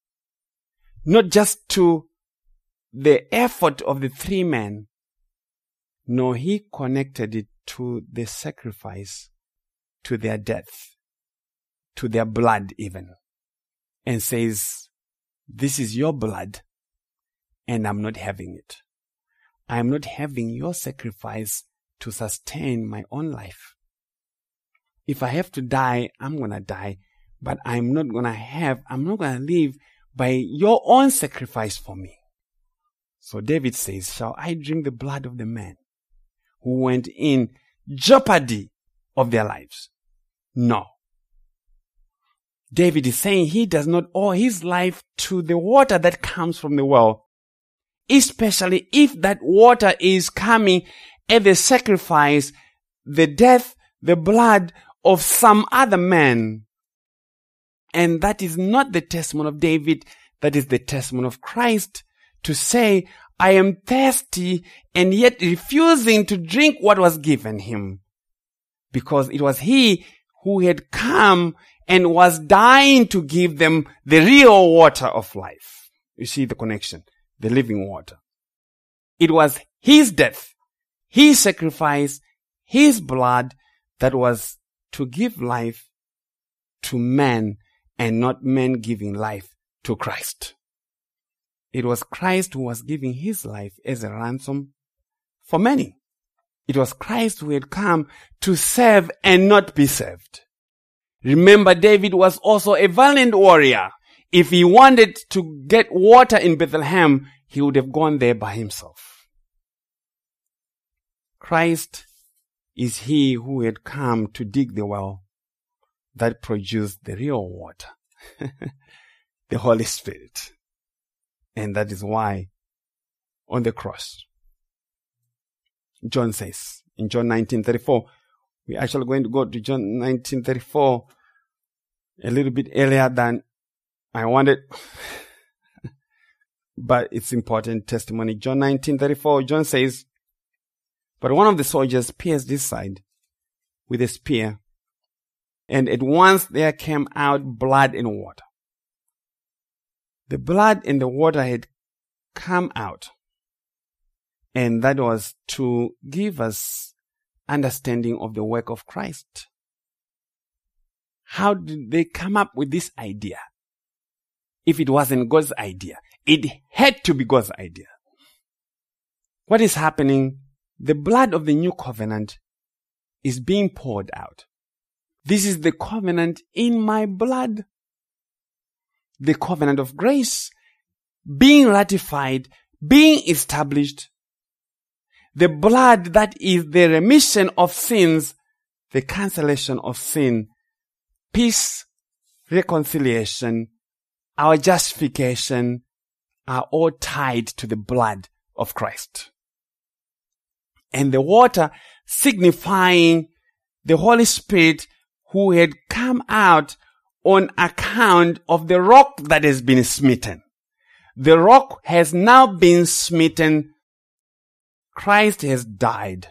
not just to the effort of the three men. No, he connected it to the sacrifice, to their death, to their blood even, and says, "This is your blood, and I'm not having it. I am not having your sacrifice to sustain my own life. If I have to die, I'm going to die, but I'm not going to live by your own sacrifice for me." So David says, "Shall I drink the blood of the men who went in jeopardy of their lives?" No. David is saying he does not owe his life to the water that comes from the well, especially if that water is coming at the sacrifice, the death, the blood of some other man. And that is not the testimony of David. That is the testimony of Christ, to say, "I am thirsty," and yet refusing to drink what was given him, because it was he who had come and was dying to give them the real water of life. You see the connection, the living water. It was his death, his sacrifice, his blood that was to give life to man, and not men giving life to Christ. It was Christ who was giving his life as a ransom for many. It was Christ who had come to serve and not be served. Remember, David was also a valiant warrior. If he wanted to get water in Bethlehem, he would have gone there by himself. Christ is he who had come to dig the well that produced the real water, the Holy Spirit. And that is why on the cross, John says in John 19:34, we're actually going to go to John 19:34 a little bit earlier than I wanted, but it's important testimony. John 19:34, John says, "But one of the soldiers pierced his side with a spear, and at once there came out blood and water." The blood and the water had come out, and that was to give us understanding of the work of Christ. How did they come up with this idea? If it wasn't God's idea, it had to be God's idea. What is happening? The blood of the new covenant is being poured out. This is the covenant in my blood. The covenant of grace being ratified, being established. The blood that is the remission of sins, the cancellation of sin, peace, reconciliation, our justification are all tied to the blood of Christ. And the water signifying the Holy Spirit who had come out on account of the rock that has been smitten. The rock has now been smitten. Christ has died.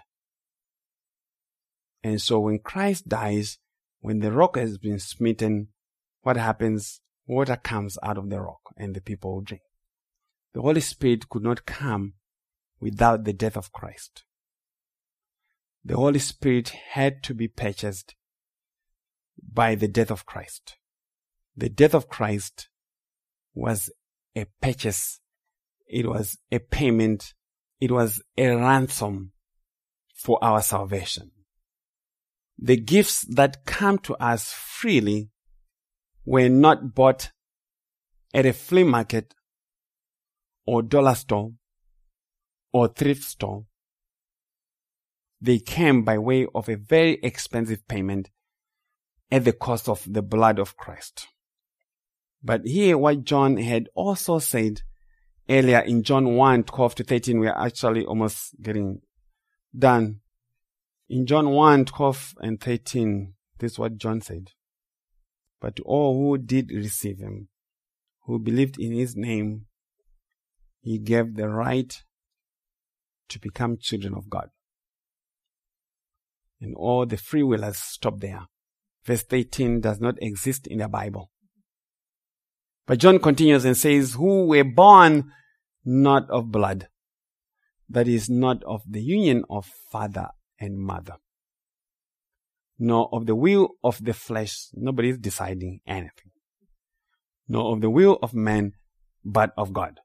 And so when Christ dies, when the rock has been smitten, what happens? Water comes out of the rock and the people will drink. The Holy Spirit could not come without the death of Christ. The Holy Spirit had to be purchased by the death of Christ. The death of Christ was a purchase. It was a payment. It was a ransom for our salvation. The gifts that come to us freely were not bought at a flea market or dollar store or thrift store. They came by way of a very expensive payment at the cost of the blood of Christ. But here what John had also said earlier in John 1:12-13, we are actually almost getting done. In John 1:12-13, this is what John said. But to all who did receive him, who believed in his name, he gave the right to become children of God. And all the free willers stop there. Verse 13 does not exist in the Bible. But John continues and says, who were born not of blood, that is, not of the union of father and mother, nor of the will of the flesh. Nobody is deciding anything. Nor of the will of man, but of God.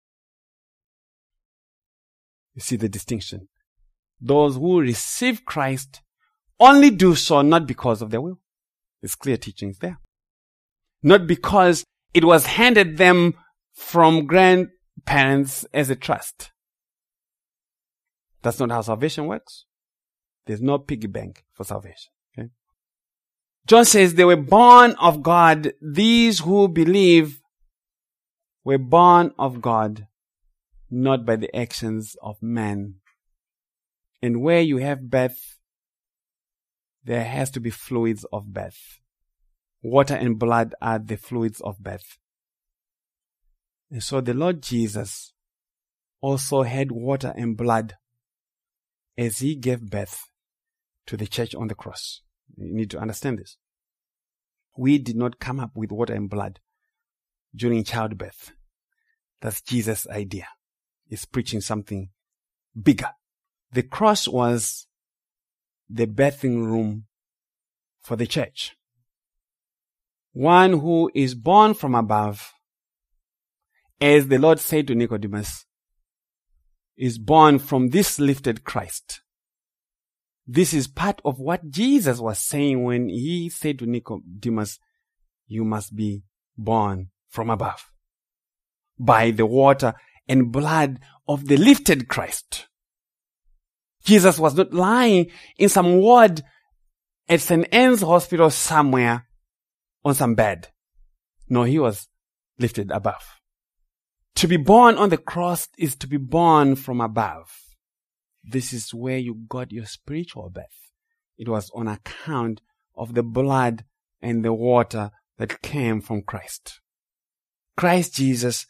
You see the distinction. Those who receive Christ only do so not because of their will. There's clear teachings there. Not because it was handed them from grandparents as a trust. That's not how salvation works. There's no piggy bank for salvation. Okay? John says they were born of God. These who believe were born of God, not by the actions of man. And where you have birth, there has to be fluids of birth. Water and blood are the fluids of birth. And so the Lord Jesus also had water and blood as he gave birth to the church on the cross. You need to understand this. We did not come up with water and blood during childbirth. That's Jesus' idea. He's preaching something bigger. The cross was the birthing room for the church. One who is born from above, as the Lord said to Nicodemus, is born from this lifted Christ. This is part of what Jesus was saying when he said to Nicodemus, you must be born from above by the water and blood of the lifted Christ. Jesus was not lying in some ward at St. Anne's Hospital somewhere on some bed. No, he was lifted above. To be born on the cross is to be born from above. This is where you got your spiritual birth. It was on account of the blood and the water that came from Christ. Christ Jesus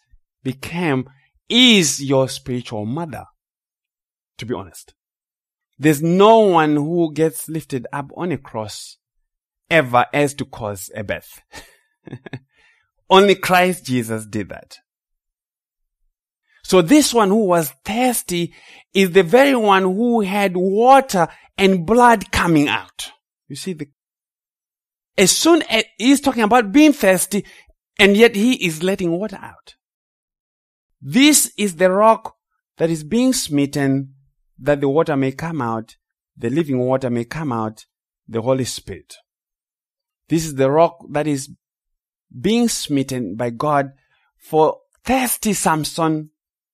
is your spiritual mother, to be honest. There's no one who gets lifted up on a cross ever as to cause a birth. Only Christ Jesus did that. So this one who was thirsty is the very one who had water and blood coming out. You see, as soon as he's talking about being thirsty, and yet he is letting water out. This is the rock that is being smitten, that the water may come out, the living water may come out, the Holy Spirit. This is the rock that is being smitten by God for thirsty Samson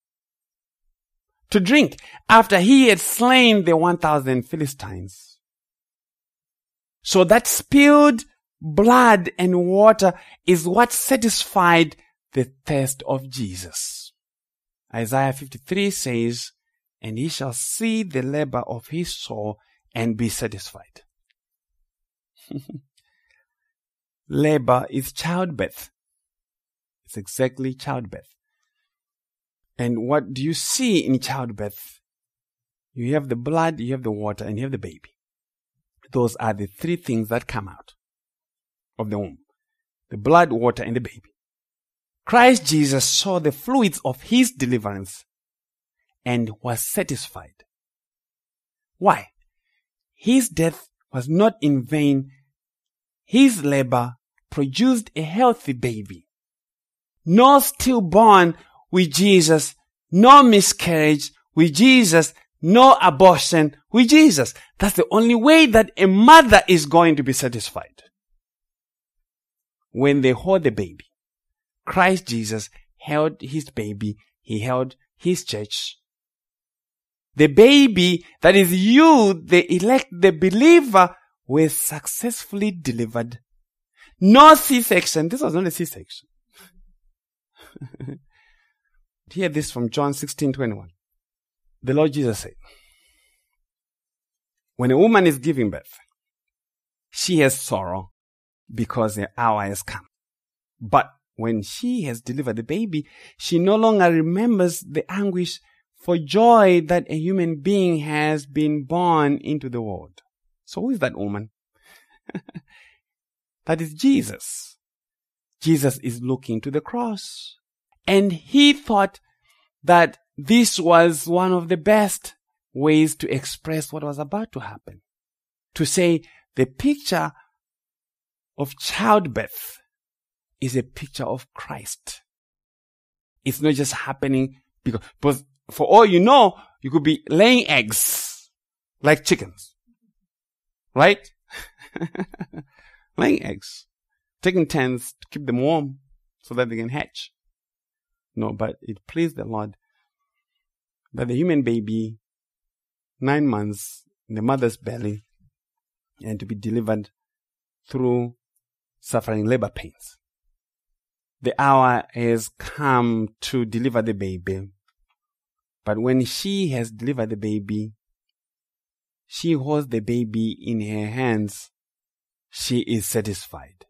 to drink after he had slain the 1,000 Philistines. So that spilled blood and water is what satisfied the thirst of Jesus. Isaiah 53 says, "And he shall see the labor of his soul and be satisfied." Labor is childbirth. It's exactly childbirth. And what do you see in childbirth? You have the blood, you have the water, and you have the baby. Those are the three things that come out of the womb. The blood, water, and the baby. Christ Jesus saw the fluids of his deliverance and was satisfied. Why? His death was not in vain. His labor produced a healthy baby. No stillborn with Jesus, no miscarriage with Jesus, no abortion with Jesus. That's the only way that a mother is going to be satisfied. When they hold the baby, Christ Jesus held his baby, he held his church. The baby, that is you, the elect, the believer, were successfully delivered. No C-section. This was not a C-section. Hear this from John 16:21. The Lord Jesus said, "When a woman is giving birth, she has sorrow because the hour has come. But when she has delivered the baby, she no longer remembers the anguish for joy that a human being has been born into the world." So who is that woman? That is Jesus. Jesus is looking to the cross. And he thought that this was one of the best ways to express what was about to happen. To say the picture of childbirth is a picture of Christ. It's not just happening because for all you know, you could be laying eggs like chickens. Right? Laying eggs. Taking turns to keep them warm so that they can hatch. No, but it pleased the Lord that the human baby, 9 months in the mother's belly, and to be delivered through suffering labor pains. The hour has come to deliver the baby. But when she has delivered the baby, she holds the baby in her hands. She is satisfied.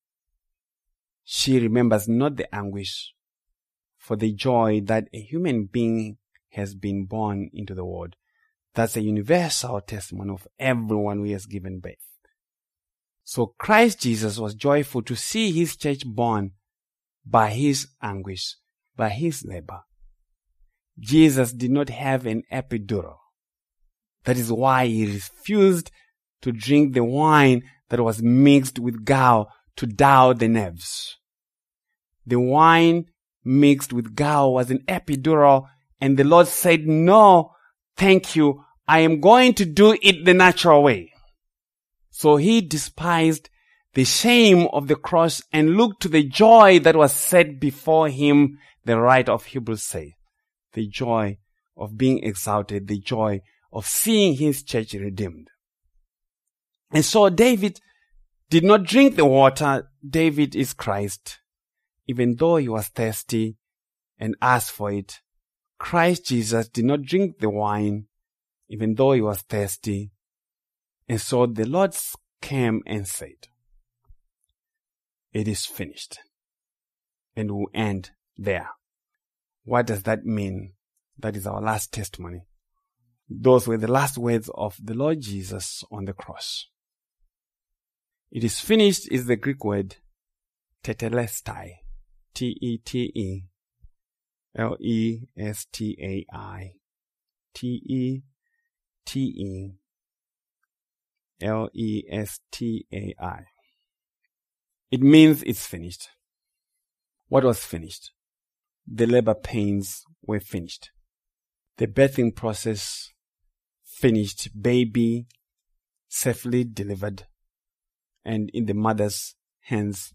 She remembers not the anguish for the joy that a human being has been born into the world. That's a universal testimony of everyone who has given birth. So Christ Jesus was joyful to see his church born by his anguish, by his labor. Jesus did not have an epidural. That is why he refused to drink the wine that was mixed with gall to dull the nerves. The wine mixed with gall was an epidural, and the Lord said, "No, thank you. I am going to do it the natural way." So he despised the shame of the cross and looked to the joy that was set before him, the writer of Hebrews says. The joy of being exalted, the joy of seeing his church redeemed. And so David did not drink the water. David is Christ. Even though he was thirsty and asked for it, Christ Jesus did not drink the wine, even though he was thirsty. And so the Lord came and said, "It is finished." And we'll end there. What does that mean? That is our last testimony. Those were the last words of the Lord Jesus on the cross. It is finished is the Greek word tetelestai, T-E-T-E. L-E-S-T-A-I. T-E-T-E-L-E-S-T-A-I. It means it's finished. What was finished? The labor pains were finished. The birthing process finished. Baby safely delivered and in the mother's hands.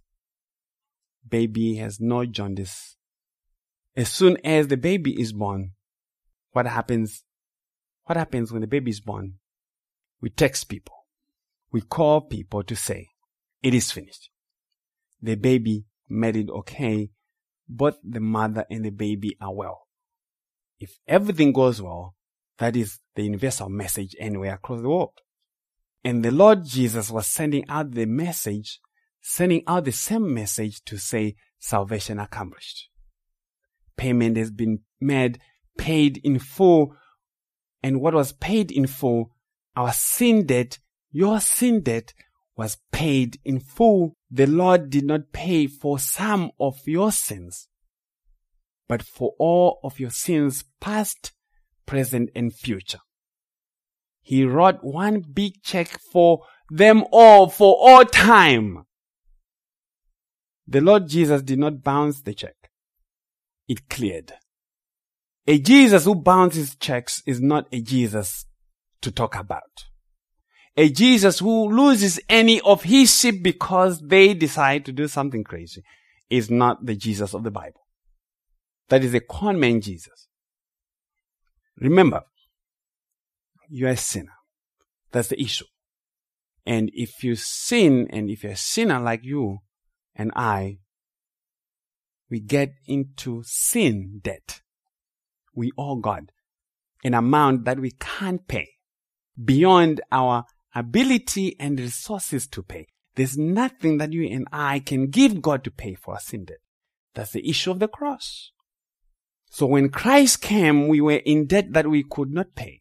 Baby has no jaundice. As soon as the baby is born, what happens? What happens when the baby is born? We text people. We call people to say, it is finished. The baby made it okay. Both the mother and the baby are well. If everything goes well, that is the universal message anywhere across the world. And the Lord Jesus was sending out the message, sending out the same message to say salvation accomplished. Payment has been made, paid in full. And what was paid in full, our sin debt, your sin debt, was paid in full. The Lord did not pay for some of your sins, but for all of your sins, past, present, and future. He wrote one big check for them all, for all time. The Lord Jesus did not bounce the check. It cleared. A Jesus who bounces checks is not a Jesus to talk about. A Jesus who loses any of his sheep because they decide to do something crazy is not the Jesus of the Bible. That is a con man Jesus. Remember, you are a sinner. That's the issue. And if you sin, and if you're a sinner like you and I, we get into sin debt. We owe God an amount that we can't pay beyond our ability and resources to pay. There's nothing that you and I can give God to pay for our sin debt. That's the issue of the cross. So when Christ came, we were in debt that we could not pay.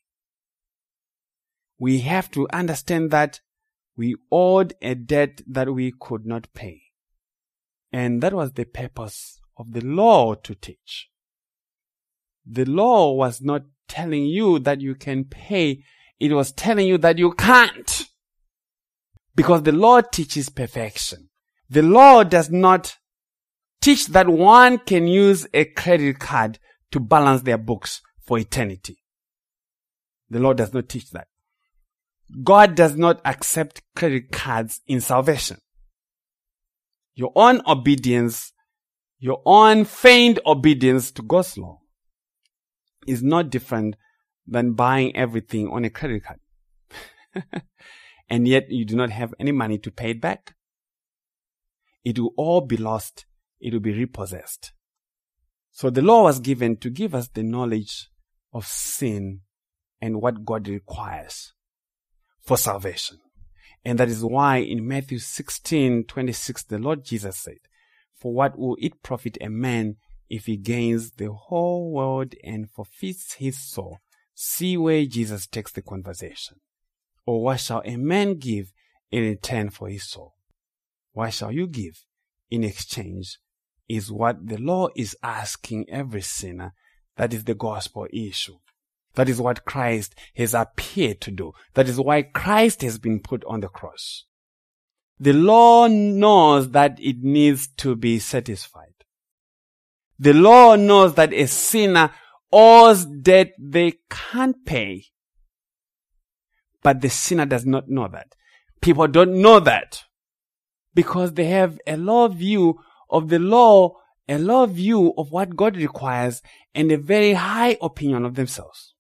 We have to understand that we owed a debt that we could not pay. And that was the purpose of the law to teach. The law was not telling you that you can pay. It was telling you that you can't. Because the law teaches perfection. The law does not teach that one can use a credit card to balance their books for eternity. The law does not teach that. God does not accept credit cards in salvation. Your own obedience, your own feigned obedience to God's law is not different than buying everything on a credit card. And yet you do not have any money to pay it back. It will all be lost. It will be repossessed. So the law was given to give us the knowledge of sin and what God requires for salvation. And that is why in Matthew 16:26, the Lord Jesus said, "For what will it profit a man if he gains the whole world and forfeits his soul?" See where Jesus takes the conversation. Or what shall a man give in return for his soul? What shall you give in exchange is what the law is asking every sinner. That is the gospel issue. That is what Christ has appeared to do. That is why Christ has been put on the cross. The law knows that it needs to be satisfied. The law knows that a sinner owes debt they can't pay. But the sinner does not know that. People don't know that because they have a low view of the law, a low view of what God requires, and a very high opinion of themselves.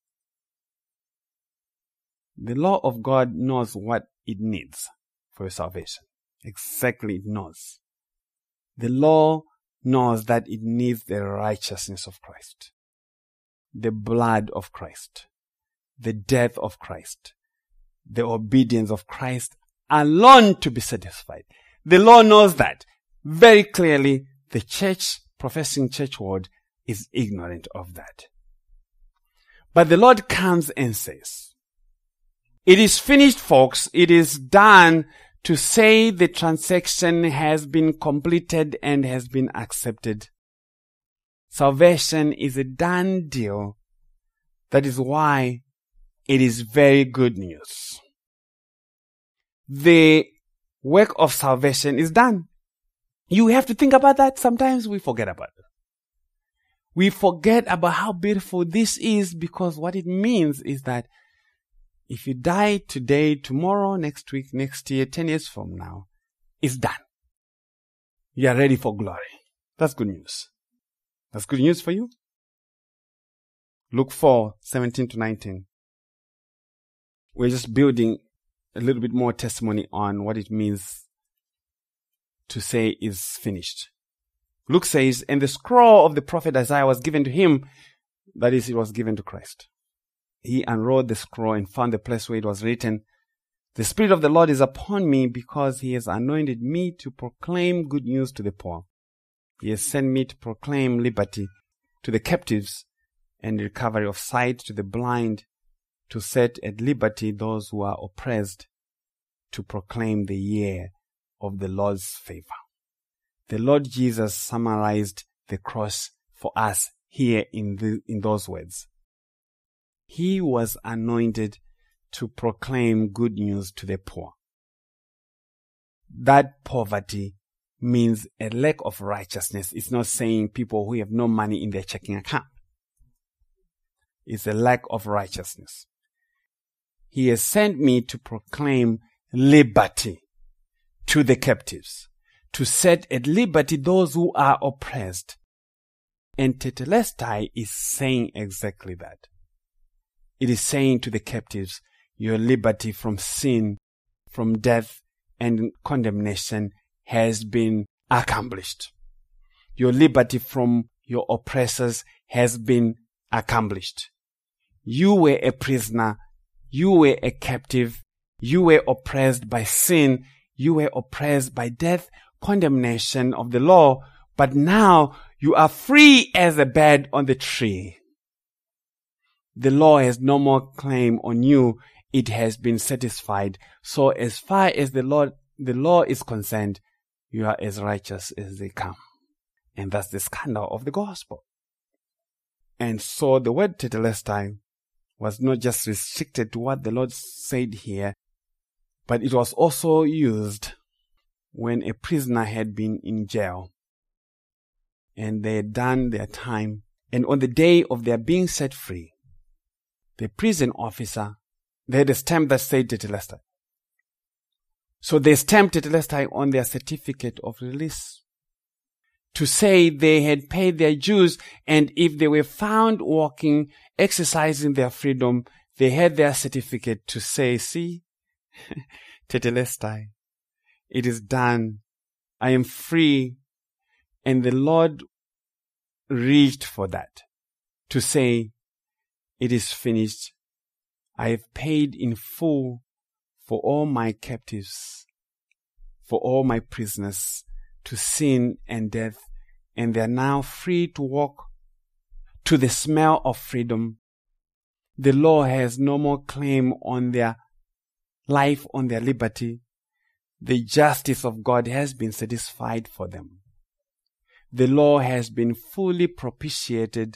The law of God knows what it needs for your salvation. Exactly, it knows. The law knows that it needs the righteousness of Christ, the blood of Christ, the death of Christ, the obedience of Christ alone to be satisfied. The law knows that very clearly. The church, professing church world, is ignorant of that. But the Lord comes and says, "It is finished, folks. It is done," to say the transaction has been completed and has been accepted. Salvation is a done deal. That is why it is very good news. The work of salvation is done. You have to think about that. Sometimes we forget about it. We forget about how beautiful this is, because what it means is that if you die today, tomorrow, next week, next year, 10 years from now, it's done. You are ready for glory. That's good news. That's good news for you. Luke 4:17-19. We're just building a little bit more testimony on what it means to say is finished. Luke says, and the scroll of the prophet Isaiah was given to him. That is, it was given to Christ. He unrolled the scroll and found the place where it was written, the Spirit of the Lord is upon me, because he has anointed me to proclaim good news to the poor. He has sent me to proclaim liberty to the captives and recovery of sight to the blind, to set at liberty those who are oppressed, to proclaim the year of the Lord's favor. The Lord Jesus summarized the cross for us here in those words. He was anointed to proclaim good news to the poor. That poverty means a lack of righteousness. It's not saying people who have no money in their checking account. It's a lack of righteousness. He has sent me to proclaim liberty to the captives, to set at liberty those who are oppressed. And Tetelestai is saying exactly that. It is saying to the captives, your liberty from sin, from death and condemnation has been accomplished. Your liberty from your oppressors has been accomplished. You were a prisoner. You were a captive. You were oppressed by sin. You were oppressed by death, condemnation of the law. But now you are free as a bird on the tree. The law has no more claim on you. It has been satisfied. So as far as the law is concerned, you are as righteous as they come. And that's the scandal of the gospel. And so the word Tetelestai was not just restricted to what the Lord said here, but it was also used when a prisoner had been in jail and they had done their time. And on the day of their being set free, the prison officer, they had a stamp that said Tetelestai. So they stamped Tetelestai on their certificate of release to say they had paid their dues, and if they were found walking, exercising their freedom, they had their certificate to say, see, Tetelestai, it is done. I am free. And the Lord reached for that to say, it is finished. I have paid in full for all my captives, for all my prisoners, to sin and death, and they are now free to walk to the smell of freedom. The law has no more claim on their life, on their liberty. The justice of God has been satisfied for them. The law has been fully propitiated.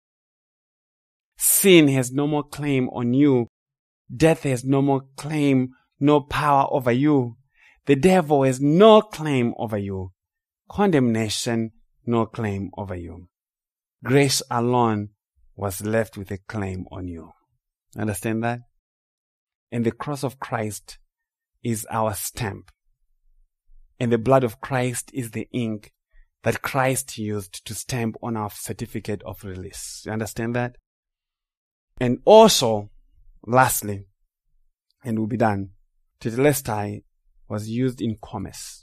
Sin has no more claim on you. Death has no more claim, no power over you. The devil has no claim over you. Condemnation, no claim over you. Grace alone was left with a claim on you. Understand that? And the cross of Christ is our stamp. And the blood of Christ is the ink that Christ used to stamp on our certificate of release. You understand that? And also, lastly, and we'll be done, Tetelestai was used in commerce,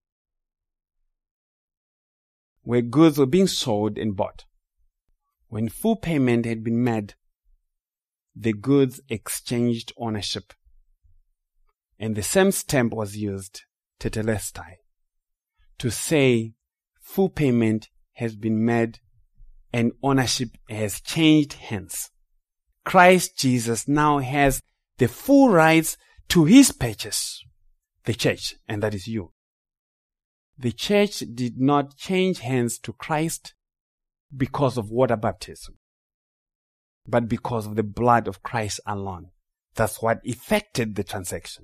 where goods were being sold and bought. When full payment had been made, the goods exchanged ownership. And the same stamp was used, Tetelestai, to say full payment has been made and ownership has changed hands. Christ Jesus now has the full rights to his purchase, the church, and that is you. The church did not change hands to Christ. because of water baptism, but because of the blood of Christ alone. That's what effected the transaction.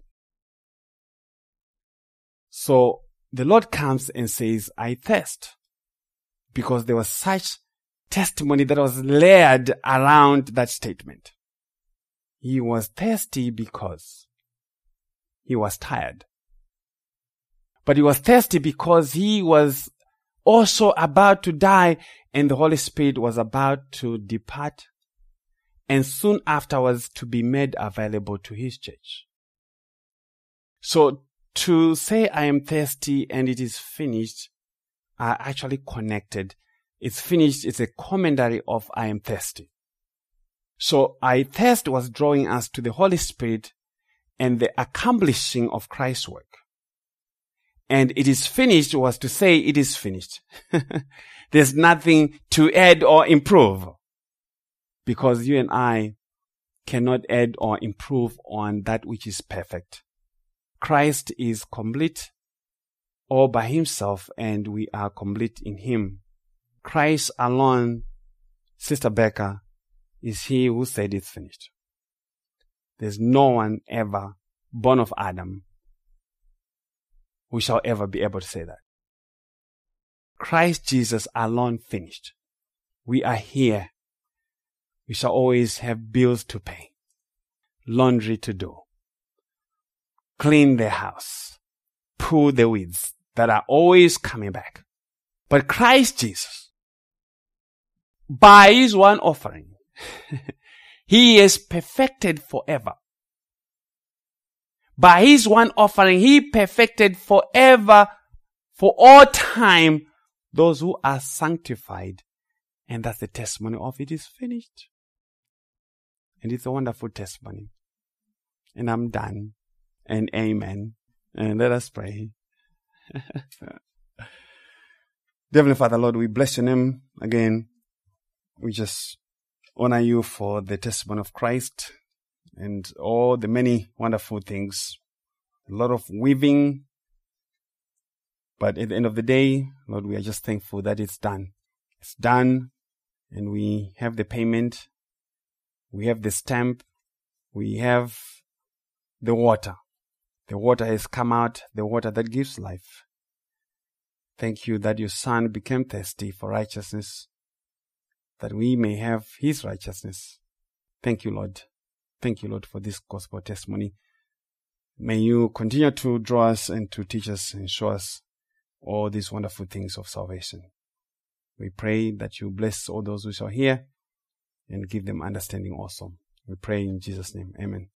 So the Lord comes and says, I thirst, because there was such testimony that was layered around that statement. He was thirsty because he was tired. But he was thirsty because he was also about to die, and the Holy Spirit was about to depart, and soon afterwards to be made available to his church. So to say I am thirsty and it is finished are actually connected. It's finished. It's a commentary of I am thirsty. So I thirst was drawing us to the Holy Spirit and the accomplishing of Christ's work. And it is finished was to say it is finished. There's nothing to add or improve, because you and I cannot add or improve on that which is perfect. Christ is complete all by himself, and we are complete in him. Christ alone, Sister Becca, is he who said it's finished. There's no one ever born of Adam who shall ever be able to say that. Christ Jesus alone finished. We are here. We shall always have bills to pay, laundry to do, clean the house, pull the weeds that are always coming back. But Christ Jesus, by his one offering, he is perfected forever. By his one offering, he perfected forever, for all time, those who are sanctified. And that's the testimony of it is finished. And it's a wonderful testimony. And I'm done. And amen. And let us pray. Heavenly Father, Lord, we bless your name again. We just honor you for the testimony of Christ and all the many wonderful things. A lot of weaving. But at the end of the day, Lord, we are just thankful that it's done. It's done. And we have the payment. We have the stamp. We have the water. The water has come out, the water that gives life. Thank you that your Son became thirsty for righteousness, that we may have his righteousness. Thank you, Lord. Thank you, Lord, for this gospel testimony. May you continue to draw us and to teach us and show us all these wonderful things of salvation. We pray that you bless all those who shall hear and give them understanding also. We pray in Jesus' name. Amen.